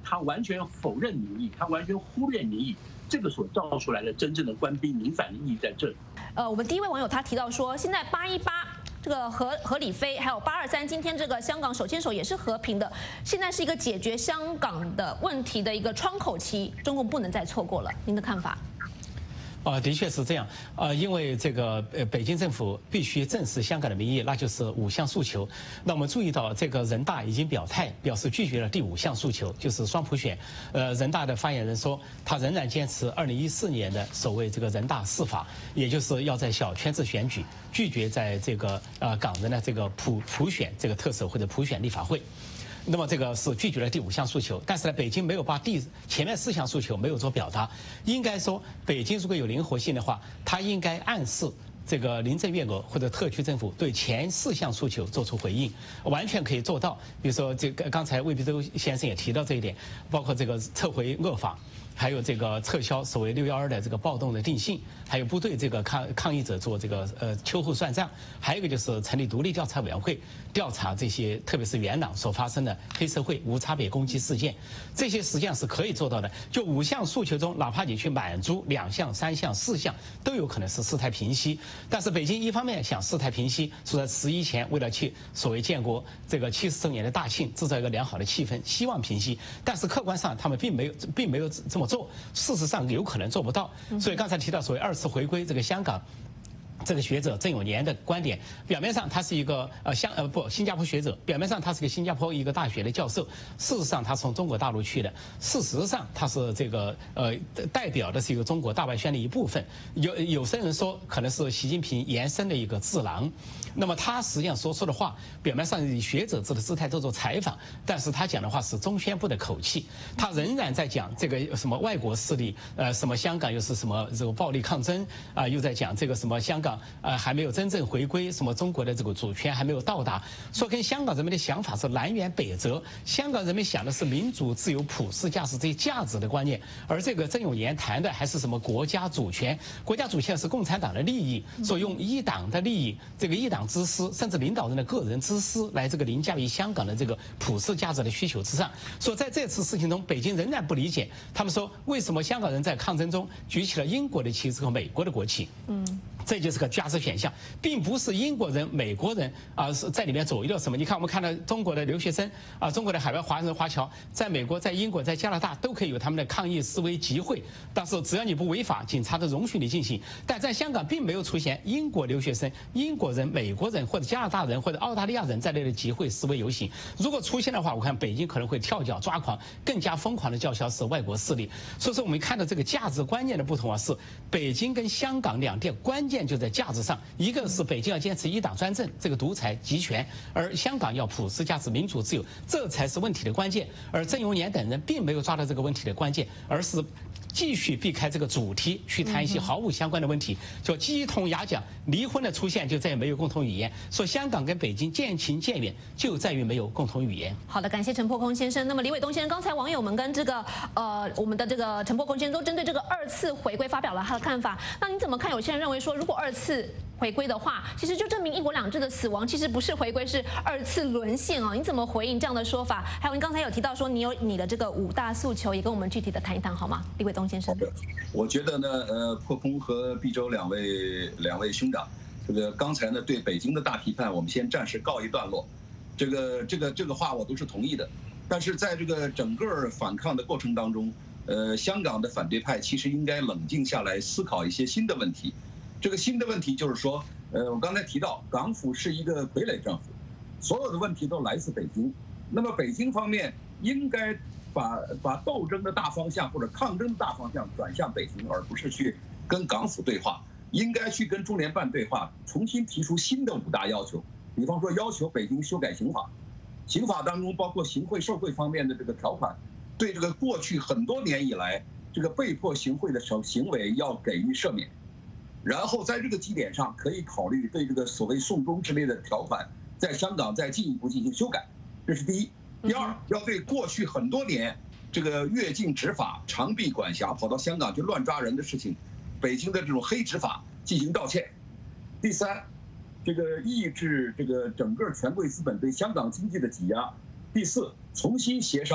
他完全否认民意，他完全忽略民意，这个所造出来的真正的官逼民反的意义在这里。 我们第一位网友他提到说，现在818这个和理非，还有823，今天这个香港手牵手也是和平的，现在是一个解决香港的问题的一个窗口期，中共不能再错过了。您的看法？ 的确是这样，因为这个北京政府必须正视香港的民意，那就是5项诉求。那我们注意到，这个人大已经表态，表示拒绝了第5项诉求，就是双普选。人大的发言人说，他仍然坚持2014年的所谓这个人大4法，也就是要在小圈子选举，拒绝在这个港人的这个普选这个特首或者普选立法会。那么这个是拒绝了第5项诉求，但是呢，北京没有把前面4项诉求没有做表达。应该说，北京如果有灵活性的话，它应该暗示这个林郑月娥或者特区政府对前4项诉求做出回应，完全可以做到。比如说，这个刚才魏必洲先生也提到这一点，包括这个撤回恶法。还有这个撤销所谓612的这个暴动的定性，还有不对这个抗议者做这个秋后算账，还有一个就是成立独立调查委员会调查这些特别是元朗所发生的黑社会无差别攻击事件，这些实际上是可以做到的。就5项诉求中，哪怕你去满足2项、3项、4项，都有可能是事态平息。但是北京一方面想事态平息，说在11前为了去所谓建国这个70周年的大庆，制造一个良好的气氛，希望平息，但是客观上他们并没有这么做，事实上有可能做不到。所以刚才提到所谓2次回归，这个香港这个学者郑永年的观点，表面上他是一个新加坡学者，表面上他是个新加坡一个大学的教授，事实上他从中国大陆去的，事实上他是这个代表的是一个中国大外宣的一部分。有些人说可能是习近平延伸的一个智囊。那么他实际上说出的话，表面上以学者制的姿态做采访，但是他讲的话是中宣部的口气，他仍然在讲这个什么外国势力，什么香港又是什么这个暴力抗争啊，又在讲这个什么香港还没有真正回归，什么中国的这个主权还没有到达，说跟香港人民的想法是南辕北辙。香港人民想的是民主、自由、普世价值这些价值的观念，而这个郑永年谈的还是什么国家主权？国家主权是共产党的利益，所以用一党的利益，这个一党之私，甚至领导人的个人之私来这个凌驾于香港的这个普世价值的需求之上。说在这次事情中，北京仍然不理解，他们说为什么香港人在抗争中举起了英国的旗帜和美国的国旗？这就是个价值选项，并不是英国人、美国人是在里面左右了什么。你看，我们看到中国的留学生中国的海外华人华侨，在美国、在英国、在加拿大都可以有他们的抗议示威集会，但是只要你不违法，警察都容许你进行。但在香港并没有出现英国留学生、英国人、美国人或者加拿大人或者澳大利亚人在内的集会示威游行。如果出现的话，我看北京可能会跳脚抓狂，更加疯狂的叫嚣是外国势力。所以说，我们看到这个价值观念的不同是北京跟香港两地关键就在价值上，一个是北京要坚持一党专政，这个独裁集权，而香港要普世价值、民主自由，这才是问题的关键。而郑永年等人并没有抓到这个问题的关键，而是继续避开这个主题，去谈一些毫无相关的问题，就鸡同鸭讲。离婚的出现就再也没有共同语言，说香港跟北京渐行渐远，就在于没有共同语言。 好的，感谢陈破空先生。那么李伟东先生，刚才网友们跟这个我们的这个陈破空先生都针对这个2次回归发表了他的看法。那你怎么看？有些人认为说，如果2次回归的话，其实就证明1国2制的死亡其实不是回归，是2次沦陷啊！你怎么回应这样的说法？还有，你刚才有提到说你有你的这个5大诉求，也跟我们具体的谈一谈好吗？李伟东先生。 我觉得呢，破空和必洲两位兄长，这个刚才呢对北京的大批判，我们先暂时告一段落。这个话我都是同意的，但是在这个整个反抗的过程当中，香港的反对派其实应该冷静下来思考一些新的问题。这个新的问题就是说，我刚才提到港府是一个傀儡政府，所有的问题都来自北京。那么北京方面应该把斗争的大方向或者抗争的大方向转向北京，而不是去跟港府对话，应该去跟中联办对话，重新提出新的5大要求。比方说要求北京修改刑法，刑法当中包括行贿受贿方面的这个条款，对这个过去很多年以来这个被迫行贿的行为要给予赦免。然后在这个基点上，可以考虑对这个所谓送中之类的条款，在香港再进一步进行修改，这是第一。第二，要对过去很多年这个越境执法、长臂管辖、跑到香港去乱抓人的事情，北京的这种黑执法进行道歉。第三，这个抑制这个整个权贵资本对香港经济的挤压。第四，重新协商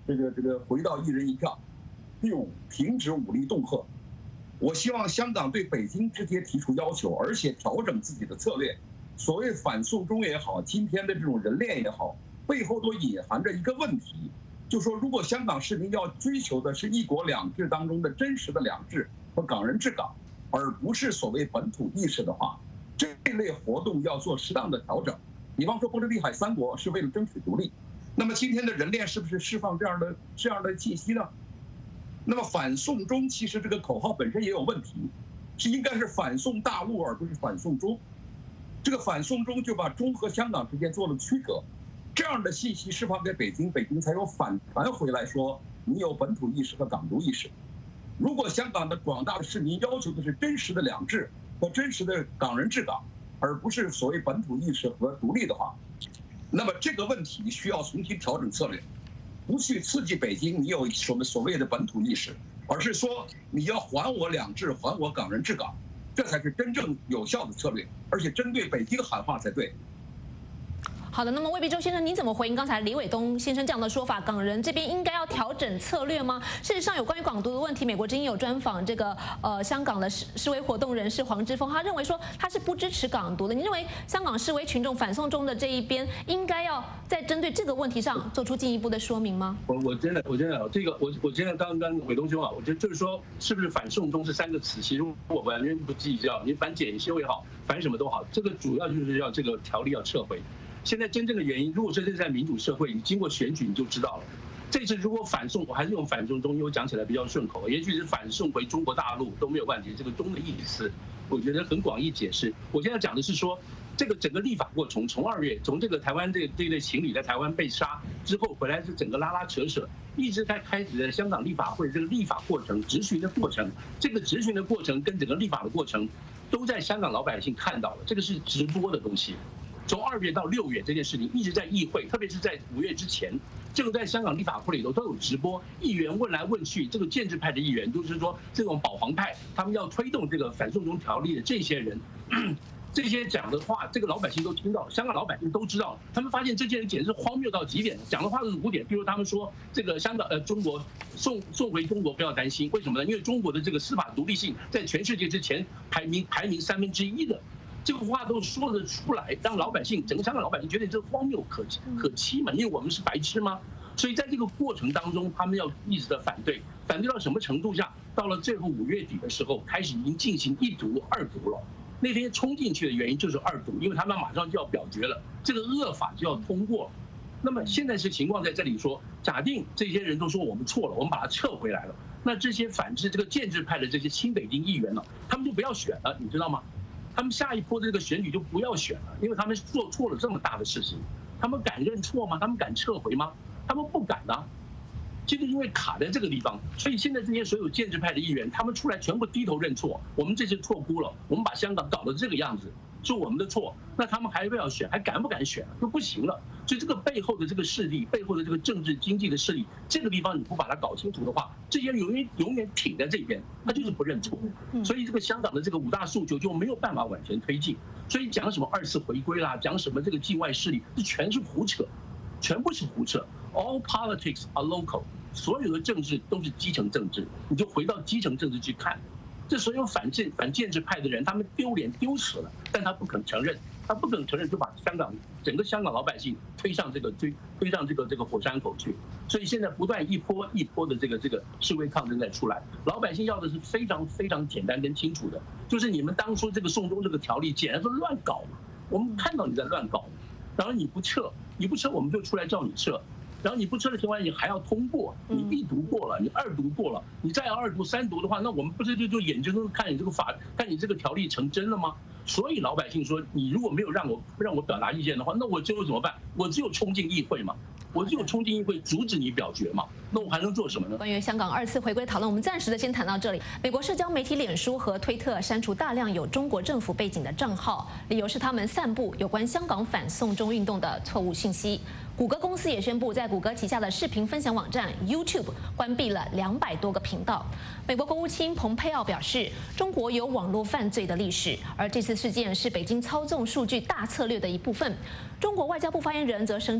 回到1人1票。第5，停止武力恫吓。我希望香港对北京直接提出要求，而且调整自己的策略。所谓反送中也好，今天的这种人链也好，背后都隐含着一个问题，就是说，如果香港市民要追求的是1国2制当中的真实的两制和港人治港，而不是所谓本土意识的话，这类活动要做适当的调整。比方说，波罗的海3国是为了争取独立，那么今天的人链是不是释放这样的信息呢？那么反送中其实这个口号本身也有问题，应该是反送大陆而不是反送中。这个反送中就把中和香港之间做了区隔，这样的信息释放给北京，北京才有反弹回来说你有本土意识和港独意识。如果香港的广大的市民要求的是真实的两制和真实的港人治港，而不是所谓本土意识和独立的话，那么这个问题需要重新调整策略。不去刺激北京，你有所谓的本土意识，而是说你要还我两制，还我港人治港，这才是真正有效的策略，而且针对北京喊话才对。 好的，那么魏必洲先生，您怎么回应刚才李伟东先生这样的说法？港人这边应该要调整策略吗？事实上，有关于港独的问题，美国之音有专访这个香港的示威活动人士黄之锋，他认为说他是不支持港独的。你认为香港示威群众反送中的这一边应该要在针对这个问题上做出进一步的说明吗？ 我真的这个我现在刚伟东兄啊，我觉得就是说是不是反送中这3个词，其实我完全不计较，你反检修也好，反什么都好，这个主要就是要这个条例要撤回。现在真正的原因，如果说这是在民主社会，你经过选举你就知道了。这次如果反送，我还是用反送中，因为我讲起来比较顺口，也许是反送回中国大陆都没有问题。这个中的意思，我觉得很广义解释。我现在讲的是说，这个整个立法过程，从2月，从这个台湾这对情侣在台湾被杀之后回来，是整个拉拉扯扯，一直在开始的香港立法会这个立法过程、质询的过程，这个质询的过程跟整个立法的过程，都在香港老百姓看到了，这个是直播的东西。从2月到6月这件事情一直在议会，特别是在5月之前，这个在香港立法会里头都有直播，议员问来问去，这个建制派的议员就是说这种保皇派，他们要推动这个反送中条例的这些人，这些讲的话，这个老百姓都听到，香港老百姓都知道，他们发现这些人简直是荒谬到极点，讲的话是污点。比如他们说这个香港中国送回中国不要担心，为什么呢？因为中国的这个司法独立性在全世界之前排名1/3的。这个话都说得出来，让老百姓整个香港老百姓觉得这荒谬可欺嘛？因为我们是白痴吗？所以在这个过程当中，他们要一直的反对到什么程度下？到了最后5月底的时候，开始已经进行1读、2读了。那天冲进去的原因就是2读，因为他们马上就要表决了，这个恶法就要通过。那么现在是情况在这里说，假定这些人都说我们错了，我们把它撤回来了，那这些反制这个建制派的这些亲北京议员呢，他们就不要选了，你知道吗？他们下一波的这个选举就不要选了，因为他们做错了这么大的事情，他们敢认错吗？他们敢撤回吗？他们不敢啊。这个因为卡在这个地方，所以现在这些所有建制派的议员，他们出来全部低头认错，我们这次错估了，我们把香港搞得这个样子，是我们的错。那他们还要选，还敢不敢选？就不行了。所以这个背后的这个势力，背后的这个政治经济的势力，这个地方你不把它搞清楚的话，这些人永远挺在这边，他就是不认错。所以这个香港的这个5大诉求就没有办法往前推进。所以讲什么2次回归啦，讲什么这个境外势力，这全是胡扯，全部是胡扯。All politics are local， 所有的政治都是基层政治，你就回到基层政治去看。这所有反建制派的人，他们丢脸丢死了，但他不肯承认，就把整个香港老百姓推上这个火山口去。所以现在不断一波一波的这个示威抗争在出来，老百姓要的是非常非常简单跟清楚的，就是你们当初这个送中这个条例简直是乱搞，我们看到你在乱搞，然后你不撤我们就出来叫你撤。然后你不撤的情况下，你还要通过，你1读过了，你2读过了，你再要2读、3读的话，那我们不是就眼睁睁看你这个看你这个条例成真了吗？所以老百姓说，你如果没有让我表达意见的话，那我最后怎么办？我只有冲进议会嘛，我只有冲进议会阻止你表决嘛，那我还能做什么呢？ 关于香港2次回归讨论，我们暂时的先谈到这里。美国社交媒体脸书和推特删除大量有中国政府背景的账号，理由是他们散布有关香港反送中运动的错误信息。谷歌公司也宣布，在谷歌旗下的视频分享网站 YouTube 关闭了200多个频道。美国国务卿蓬佩奥表示，中国有网络犯罪的历史，而这次事件是北京操纵数据大策略的一部分。中国外交部发言人则声称，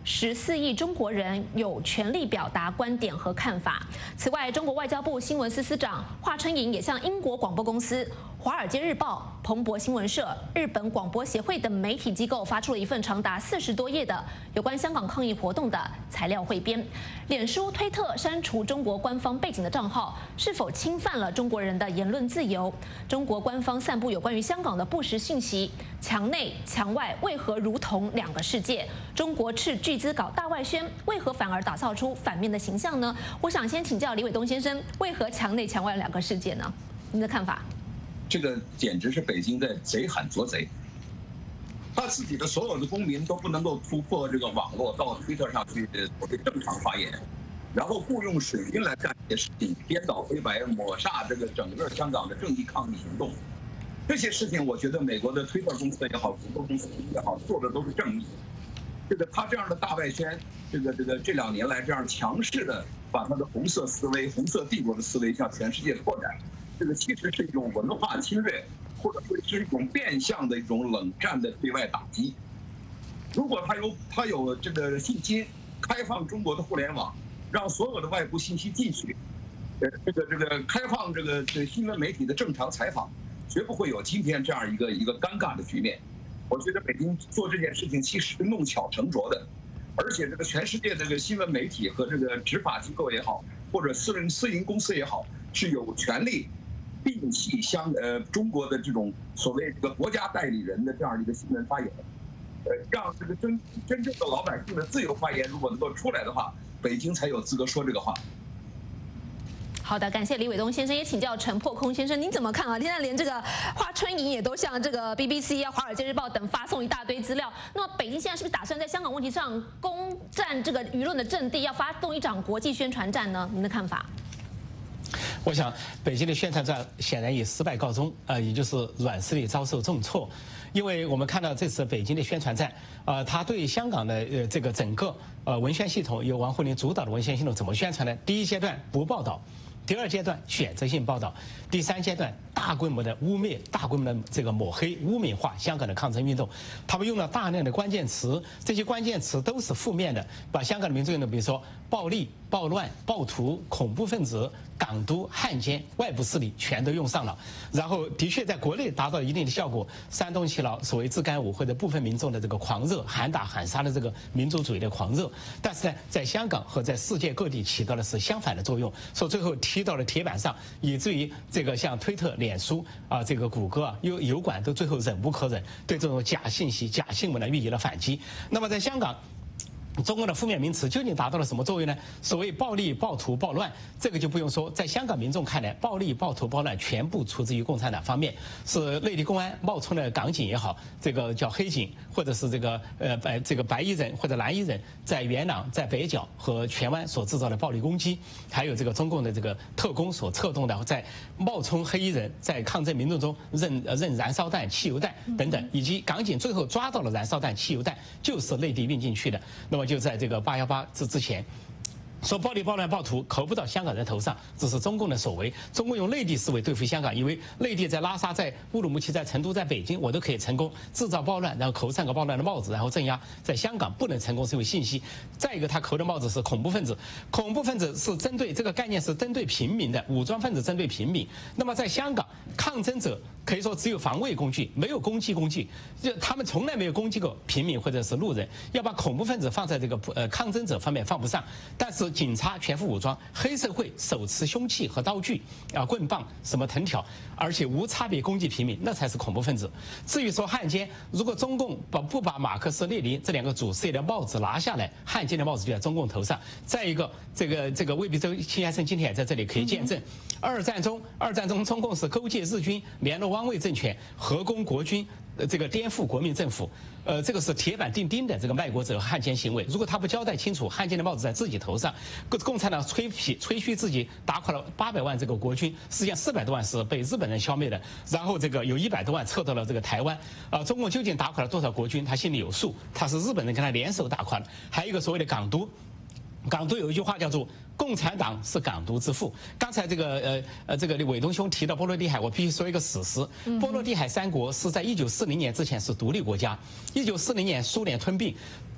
14亿中国人有权利表达观点和看法。此外，中国外交部新闻司司长华春莹也向英国广播公司、华尔街日报、彭博新闻社、日本广播协会等媒体机构发出了一份长达40多页的有关香港抗议活动的材料汇编。脸书、推特删除中国官方背景的账号，是否侵犯了中国人的言论自由？中国官方散布有关于香港的不实讯息，墙内墙外为何如同两个世界？中国斥巨资搞大外宣，为何反而打造出反面的形象呢？我想先请教李伟东先生，为何墙内墙外两个世界呢？您的看法？ 这个简直是北京在贼喊捉贼。他自己的所有的公民都不能够突破这个网络到推特上去所谓正常发言，然后雇佣水军来干这些事情，颠倒黑白，抹煞这个整个香港的正义抗议行动。这些事情，我觉得美国的推特公司也好，谷歌公司也好，做的都是正义。这个他这样的大外宣，这2年来这样强势的把他的红色思维、红色帝国的思维向全世界拓展，这个其实是一种文化侵略，或者说是一种变相的一种冷战的对外打击。如果他有这个信心开放中国的互联网，让所有的外部信息进去，这个开放这个新闻媒体的正常采访，绝不会有今天这样一个尴尬的局面。我觉得北京做这件事情其实是弄巧成拙的，而且这个全世界这个新闻媒体和这个执法机构也好，或者私营公司也好，是有权利摒弃中国的这种所谓这个国家代理人的这样一个新闻发言，让这个真正的老百姓的自由发言如果能够出来的话，北京才有资格说这个话。 好的，感谢李伟东先生，也请教陈破空先生，您怎么看啊？现在连这个华春莹也都向这个 BBC 啊、华尔街日报等发送一大堆资料。那么北京现在是不是打算在香港问题上攻占这个舆论的阵地，要发动一场国际宣传战呢？您的看法？ 我想，北京的宣传战显然以失败告终，也就是软实力遭受重挫。因为我们看到这次北京的宣传战，它对香港的这个整个文宣系统，由王沪宁主导的文宣系统怎么宣传呢？第一阶段不报道。第二阶段选择性报道，第三阶段大规模的污蔑、大规模的这个抹黑、污名化香港的抗争运动。他们用了大量的关键词，这些关键词都是负面的，把香港的民众用的，比如说暴力、暴乱、暴徒、恐怖分子、港独、汉奸、外部势力全都用上了。然后的确在国内达到一定的效果，煽动起了所谓自干五或者部分民众的这个狂热，喊打喊杀的这个民族主义的狂热。但是呢，在香港和在世界各地起到的是相反的作用，说最后踢到了铁板上，以至于这个像推特、脸书啊，这个谷歌啊、油管都最后忍无可忍，对这种假信息、假新闻呢予以了反击。那么在香港，中共的负面名词究竟达到了什么作用呢？所谓暴力、暴徒、暴乱，这个就不用说。在香港民众看来，暴力、暴徒、暴乱全部出自于共产党方面，是内地公安冒充的港警也好，这个叫黑警，或者是这个白衣人或者蓝衣人，在元朗、在北角和荃湾所制造的暴力攻击，还有这个中共的这个特工所策动的，在冒充黑衣人在抗争民众中扔燃烧弹、汽油弹等等，以及港警最后抓到了燃烧弹、汽油弹就是内地运进去的。那么就在这个818之前，说暴力、暴乱、暴徒扣不到香港人头上，这是中共的所为。中共用内地思维对付香港，因为内地在拉萨、在乌鲁木齐、在成都、在北京，我都可以成功制造暴乱，然后扣上个暴乱的帽子，然后镇压。在香港不能成功，是因为信息。再一个，他扣的帽子是恐怖分子，恐怖分子是针对这个概念是针对平民的，武装分子针对平民。那么在香港，抗争者可以说只有防卫工具，没有攻击工具，就他们从来没有攻击过平民或者是路人。要把恐怖分子放在这个抗争者方面放不上，但是警察全副武装，黑社会手持凶器和刀具啊，棍棒什么藤条，而且无差别攻击平民，那才是恐怖分子。至于说汉奸，如果中共不把马克思列宁这两个祖师爷的帽子拿下来，汉奸的帽子就在中共头上。再一个，这个魏必周先生今天也在这里可以见证，二战中中共是勾结日军，联络汪伪政权，合攻国军，这个颠覆国民政府，这个是铁板钉钉的这个卖国者汉奸行为。如果他不交代清楚，汉奸的帽子在自己头上，共产党吹嘘自己打垮了800万这个国军，实际上400多万是被日本人消灭的，然后这个有100多万撤到了这个台湾。中共究竟打垮了多少国军，他心里有数，他是日本人跟他联手打垮了。还有一个所谓的港独。港独有一句话叫做“共产党是港独之父”。刚才这个伟东兄提到波罗的海，我必须说一个史实：波罗的海三国是在1940年之前是独立国家。1940年苏联吞并，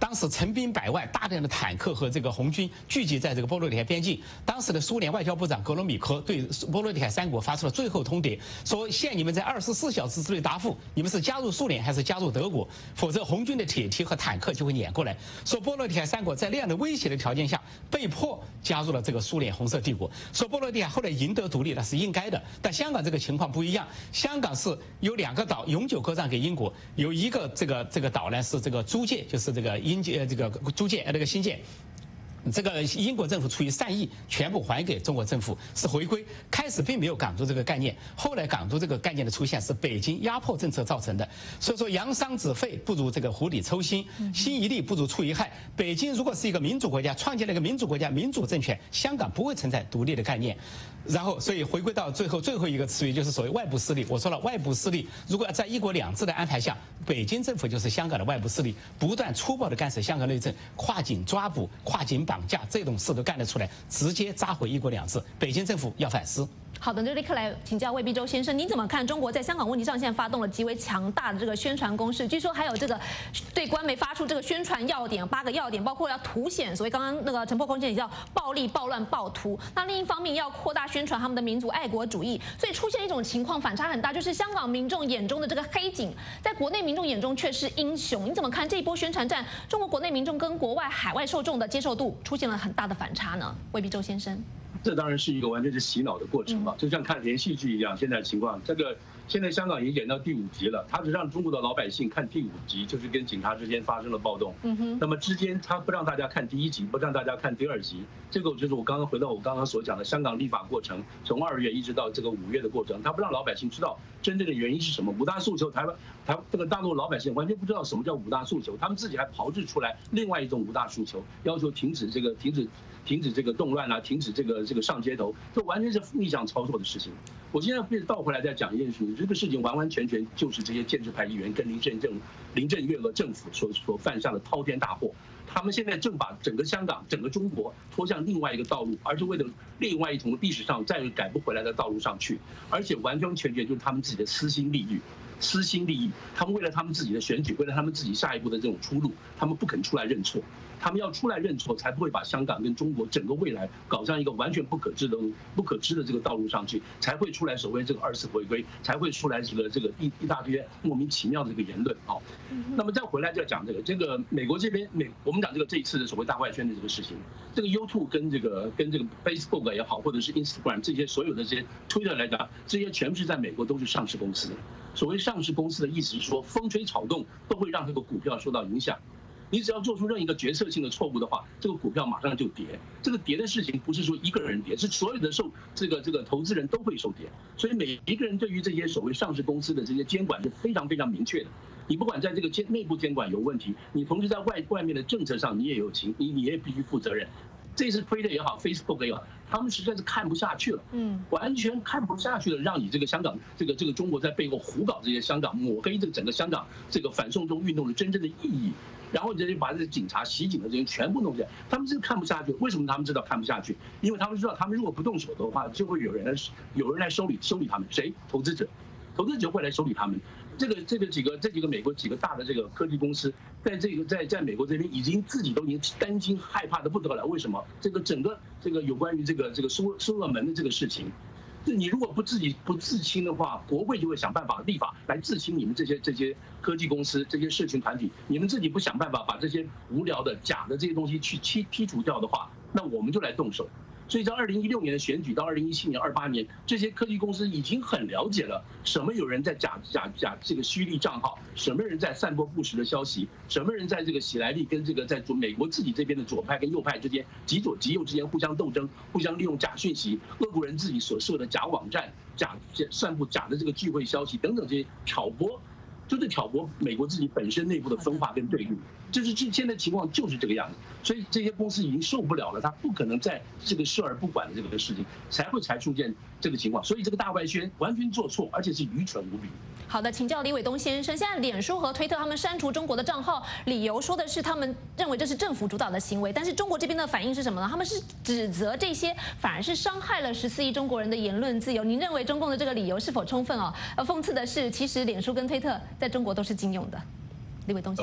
当时成兵百万，大量的坦克和这个红军聚集在这个波罗的海边境。当时的苏联外交部长格罗米科对波罗的海3国发出了最后通牒，说限你们在24小时之内答复，你们是加入苏联还是加入德国，否则红军的铁蹄和坦克就会撵过来。说波罗的海3国在那样的威胁的条件下，被迫加入了这个苏联红色帝国。说波罗的海后来赢得独立那是应该的，但香港这个情况不一样，香港是有2个岛永久割让给英国，有一个这个岛呢是这个租界，就是这个租界那个新界。这个英国政府出于善意，全部还给中国政府，是回归。开始并没有港独这个概念，后来港独这个概念的出现是北京压迫政策造成的。所以说扬桑止沸不如这个釜底抽薪，心一力不如出一害。北京如果是一个民主国家，创建了一个民主国家、民主政权，香港不会存在独立的概念。然后，所以回归到最后一个词语就是所谓外部势力。我说了，外部势力如果在1国2制的安排下，北京政府就是香港的外部势力，不断粗暴地干涉香港内政，跨境抓捕、跨境绑架这种事都干得出来，直接扎回1国2制。北京政府要反思。 好的，就立刻来请教魏必洲先生，您怎么看中国在香港问题上现在发动了极为强大的这个宣传攻势？据说还有这个对官媒发出这个宣传要点8个要点，包括要凸显所谓刚刚那个陈破空间也叫暴力、暴乱、暴徒。那另一方面要扩大宣传他们的民族爱国主义，所以出现一种情况反差很大，就是香港民众眼中的这个黑警，在国内民众眼中却是英雄。你怎么看这一波宣传战？中国国内民众跟国外海外受众的接受度出现了很大的反差呢？魏必洲先生。 这当然是一个完全是洗脑的过程嘛，就像看连续剧一样。现在情况，现在香港已经演到第5集了，他只让中国的老百姓看第5集，就是跟警察之间发生了暴动。那么之间他不让大家看第1集，不让大家看第2集，这个就是我刚刚回到我刚刚所讲的香港立法过程，从2月一直到这个5月的过程，他不让老百姓知道真正的原因是什么。5大诉求，台湾这个大陆老百姓完全不知道什么叫5大诉求，他们自己还炮制出来另外一种5大诉求，要求停止这个动乱啊，停止这个上街头，这完全是逆向操作的事情。我现在倒回来再讲一件事情，这个事情完完全全就是这些建制派议员跟林郑月娥政府所犯下的滔天大祸。他们现在正把整个香港、整个中国拖向另外一个道路，而是为了另外一种历史上再也改不回来的道路上去，而且完完全全就是他们自己的私心利益，他们为了他们自己的选举，为了他们自己下一步的这种出路，他们不肯出来认错。他们要出来认错，才不会把香港跟中国整个未来搞上一个完全不可知的这个道路上去，才会出来所谓这个2次回归，才会出来这个一大堆莫名其妙的这个言论啊。那么再回来再讲这个美国这边我们讲这一次的所谓大外宣的这个事情，这个 YouTube 跟这个 Facebook 也好，或者是 Instagram 这些所有的这些 Twitter 来讲，这些全部是在美国都是上市公司。所谓上市公司的意思是说，风吹草动都会让这个股票受到影响。你只要做出任一个决策性的错误的话，这个股票马上就跌。这个跌的事情不是说一个人跌，是所有的这个投资人都会受跌。所以每一个人对于这些所谓上市公司的这些监管是非常非常明确的。你不管在这个内部监管有问题，你同时在外面的政策上你也有你也必须负责任。这次Twitter也好 ，Facebook 也好，他们实在是看不下去了，完全看不下去了，让你这个香港这个中国在背后胡搞这些香港，抹黑这个整个香港这个反送中运动的真正的意义，然后就把这些警察袭警的这些全部弄起来，他们是看不下去。为什么他们知道看不下去？因为他们知道，他们如果不动手的话，就会有人来修理他们，谁？投资者会来修理他们。这几个美国几个大的这个科技公司，在美国这边自己都已经担惊害怕的不得了。为什么？这个整个有关于这个收了门的这个事情，你如果不自清的话，国会就会想办法立法来自清你们这些科技公司、这些社群团体，你们自己不想办法把这些无聊的假的这些东西去剔除掉的话，那我们就来动手。所以在2016年的选举到2017年、28年，这些科技公司已经很了解了什么有人在假这个虚立账号，什么人在散播不实的消息，什么人在这个喜来利跟这个在美国自己这边的左派跟右派之间极左极右之间互相斗争，互相利用假讯息，俄国人自己所设的假网站、散布假的这个聚会消息等等这些挑拨。就是挑拨美国自己本身内部的分化跟对立，就是现在情况就是这个样子，所以这些公司已经受不了了，他不可能在这个视而不管的这个事情，才出现这个情况，所以这个大外宣完全做错，而且是愚蠢无比。 好的，请教李伟东先生，现在脸书和推特他们删除中国的账号，理由说的是他们认为这是政府主导的行为，但是中国这边的反应是什么呢？他们是指责这些反而是伤害了14亿中国人的言论自由。您认为中共的这个理由是否充分哦？讽刺的是，其实脸书跟推特在中国都是禁用的。李伟东先生，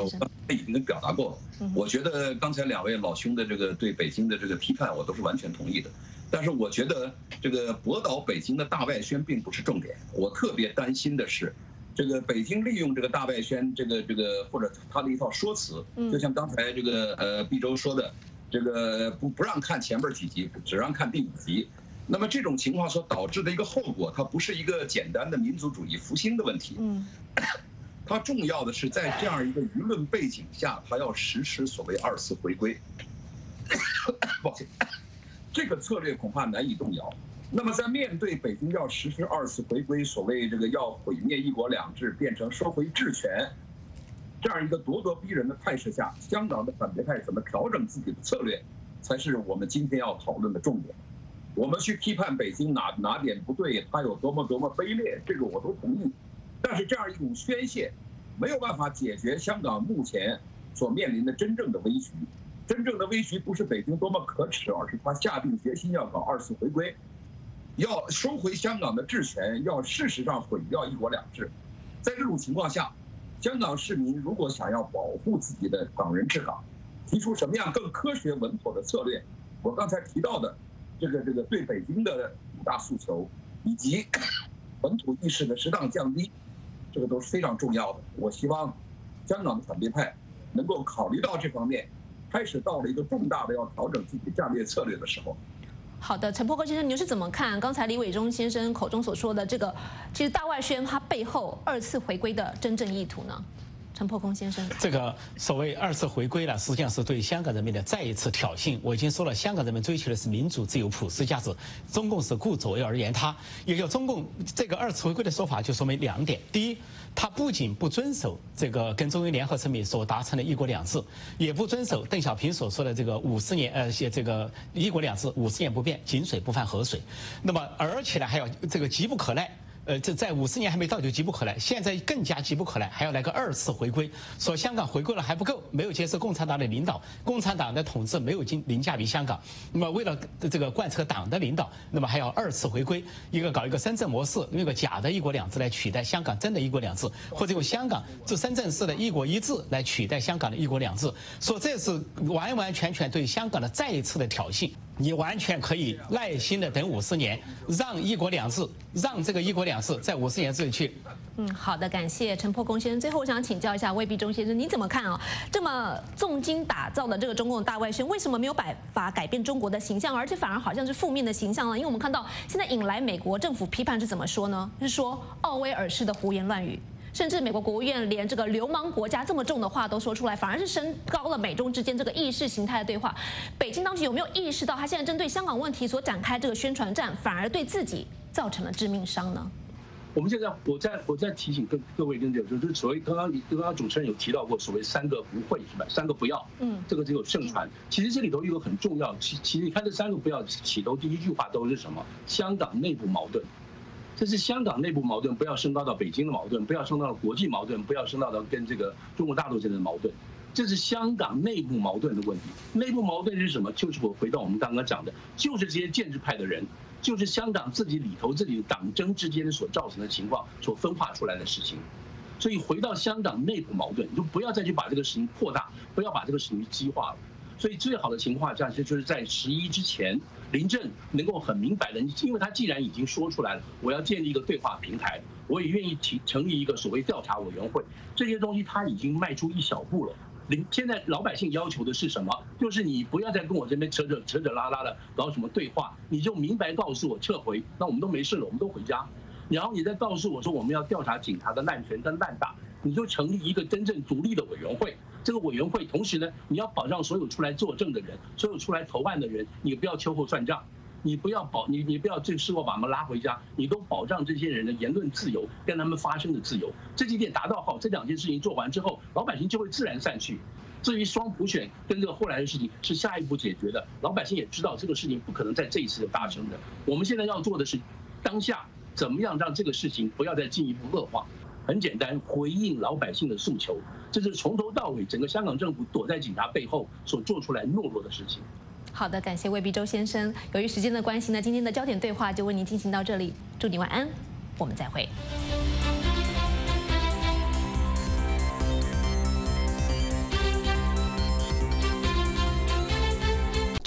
已经表达过了。我觉得刚才2位老兄的这个对北京的这个批判，我都是完全同意的。但是我觉得这个驳倒北京的大外宣并不是重点，我特别担心的是，这个北京利用这个大外宣这个或者他的一套说辞，就像刚才这个毕周说的，这个不让看前边几集，只让看第5集。那么这种情况所导致的一个后果，它不是一个简单的民族主义复兴的问题，它重要的是在这样一个舆论背景下，它要实施所谓2次回归。抱歉，这个策略恐怕难以动摇。那么在面对北京要实施2次回归，所谓这个要毁灭1国2制，变成收回治权，这样一个咄咄逼人的态势下，香港的反对派怎么调整自己的策略，才是我们今天要讨论的重点。我们去批判北京哪点不对，它有多么卑劣，这个我都同意。但是这样一种宣泄，没有办法解决香港目前所面临的真正的危局。真正的危局不是北京多么可耻，而是他下定决心要搞2次回归，要收回香港的治权，要事实上毁掉1国2制。在这种情况下，香港市民如果想要保护自己的港人治港，提出什么样更科学稳妥的策略，我刚才提到的这个对北京的5大诉求，以及本土意识的适当降低，这个都是非常重要的。我希望香港的反对派能够考虑到这方面，开始到了一个重大的要调整自己战略策略的时候。 好的，陈伯科先生，你又是怎么看刚才李伟忠先生口中所说的这个，其实大外宣它背后2次回归的真正意图呢？陈伯空先生， 这个所谓2次回归了，实际上是对香港人民的再一次挑衅。我已经说了，香港人民追求的是民主、自由、普世价值，中共是顾左右而言他。也就中共这个2次回归的说法，就说明2点：第一，他不仅不遵守这个跟中英联合声明所达成的1国2制，也不遵守邓小平所说的这个50年这个1国2制50年不变，井水不犯河水。那么而且呢，还要这个急不可耐。这在50年还没到就急不可耐，现在更加急不可耐，还要来个2次回归，说香港回归了还不够，没有接受共产党的领导，共产党的统治没有凌驾于香港。那么为了这个贯彻党的领导，那么还要2次回归，搞一个深圳模式，用一个假的1国2制来取代香港真的1国2制，或者用香港这深圳市的1国1制来取代香港的1国2制，说这是完完全全对香港的再一次的挑衅。你完全可以耐心的等50年，让1国2制，让这个1国2制在50年之内去。 好的，感谢陈伯空先生。最后我想请教一下魏必忠先生，你怎么看啊？这么重金打造的这个中共大外宣，为什么没有办法改变中国的形象，而且反而好像是负面的形象呢？因为我们看到现在引来美国政府批判是怎么说呢？是说奥威尔式的胡言乱语。甚至美国国务院连这个流氓国家这么重的话都说出来，反而是升高了美中之间这个意识形态的对话。北京当局有没有意识到，他现在针对香港问题所展开这个宣传战，反而对自己造成了致命伤呢？ 我们现在我在提醒各位跟就是所谓刚刚主持人有提到过所谓3个不会是吧？3个不要，这个只有盛传。其实这里头有个很重要，其实你看这3个不要起头第1句话都是什么？香港内部矛盾。这是香港内部矛盾，不要升高到北京的矛盾，不要升到国际矛盾，不要升到跟这个中国大陆之间的矛盾。这是香港内部矛盾的问题。内部矛盾是什么？就是我回到我们刚刚讲的，就是这些建制派的人，就是香港自己里头自己的党争之间所造成的情况所分化出来的事情。所以回到香港内部矛盾，你就不要再去把这个事情扩大，不要把这个事情激化了。所以最好的情况下，就是在11之前，林郑能够很明白的，因为他既然已经说出来了，我要建立一个对话平台，我也愿意成立一个所谓调查委员会，这些东西他已经迈出一小步了。现在老百姓要求的是什么？就是你不要再跟我这边扯拉拉的搞什么对话，你就明白告诉我撤回，那我们都没事了，我们都回家。然后你再告诉我说我们要调查警察的滥权跟滥打，你就成立一个真正独立的委员会。这个委员会同时呢，你要保障所有出来作证的人，所有出来投案的人，你不要秋后算账，你不要你不要这事后把他们拉回家，你都保障这些人的言论自由跟他们发声的自由。这几点达到后，这2件事情做完之后，老百姓就会自然散去。至于双普选跟这个后来的事情是下一步解决的，老百姓也知道这个事情不可能在这一次就达成的。我们现在要做的是当下怎么样让这个事情不要再进一步恶化。很简单，回应老百姓的诉求，这是从头到尾整个香港政府躲在警察背后所做出来懦弱的事情。 好的，感谢魏必忠先生。由于时间的关系呢，今天的焦点对话就为您进行到这里，祝你晚安，我们再会。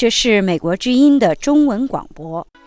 这是美国之音的中文广播。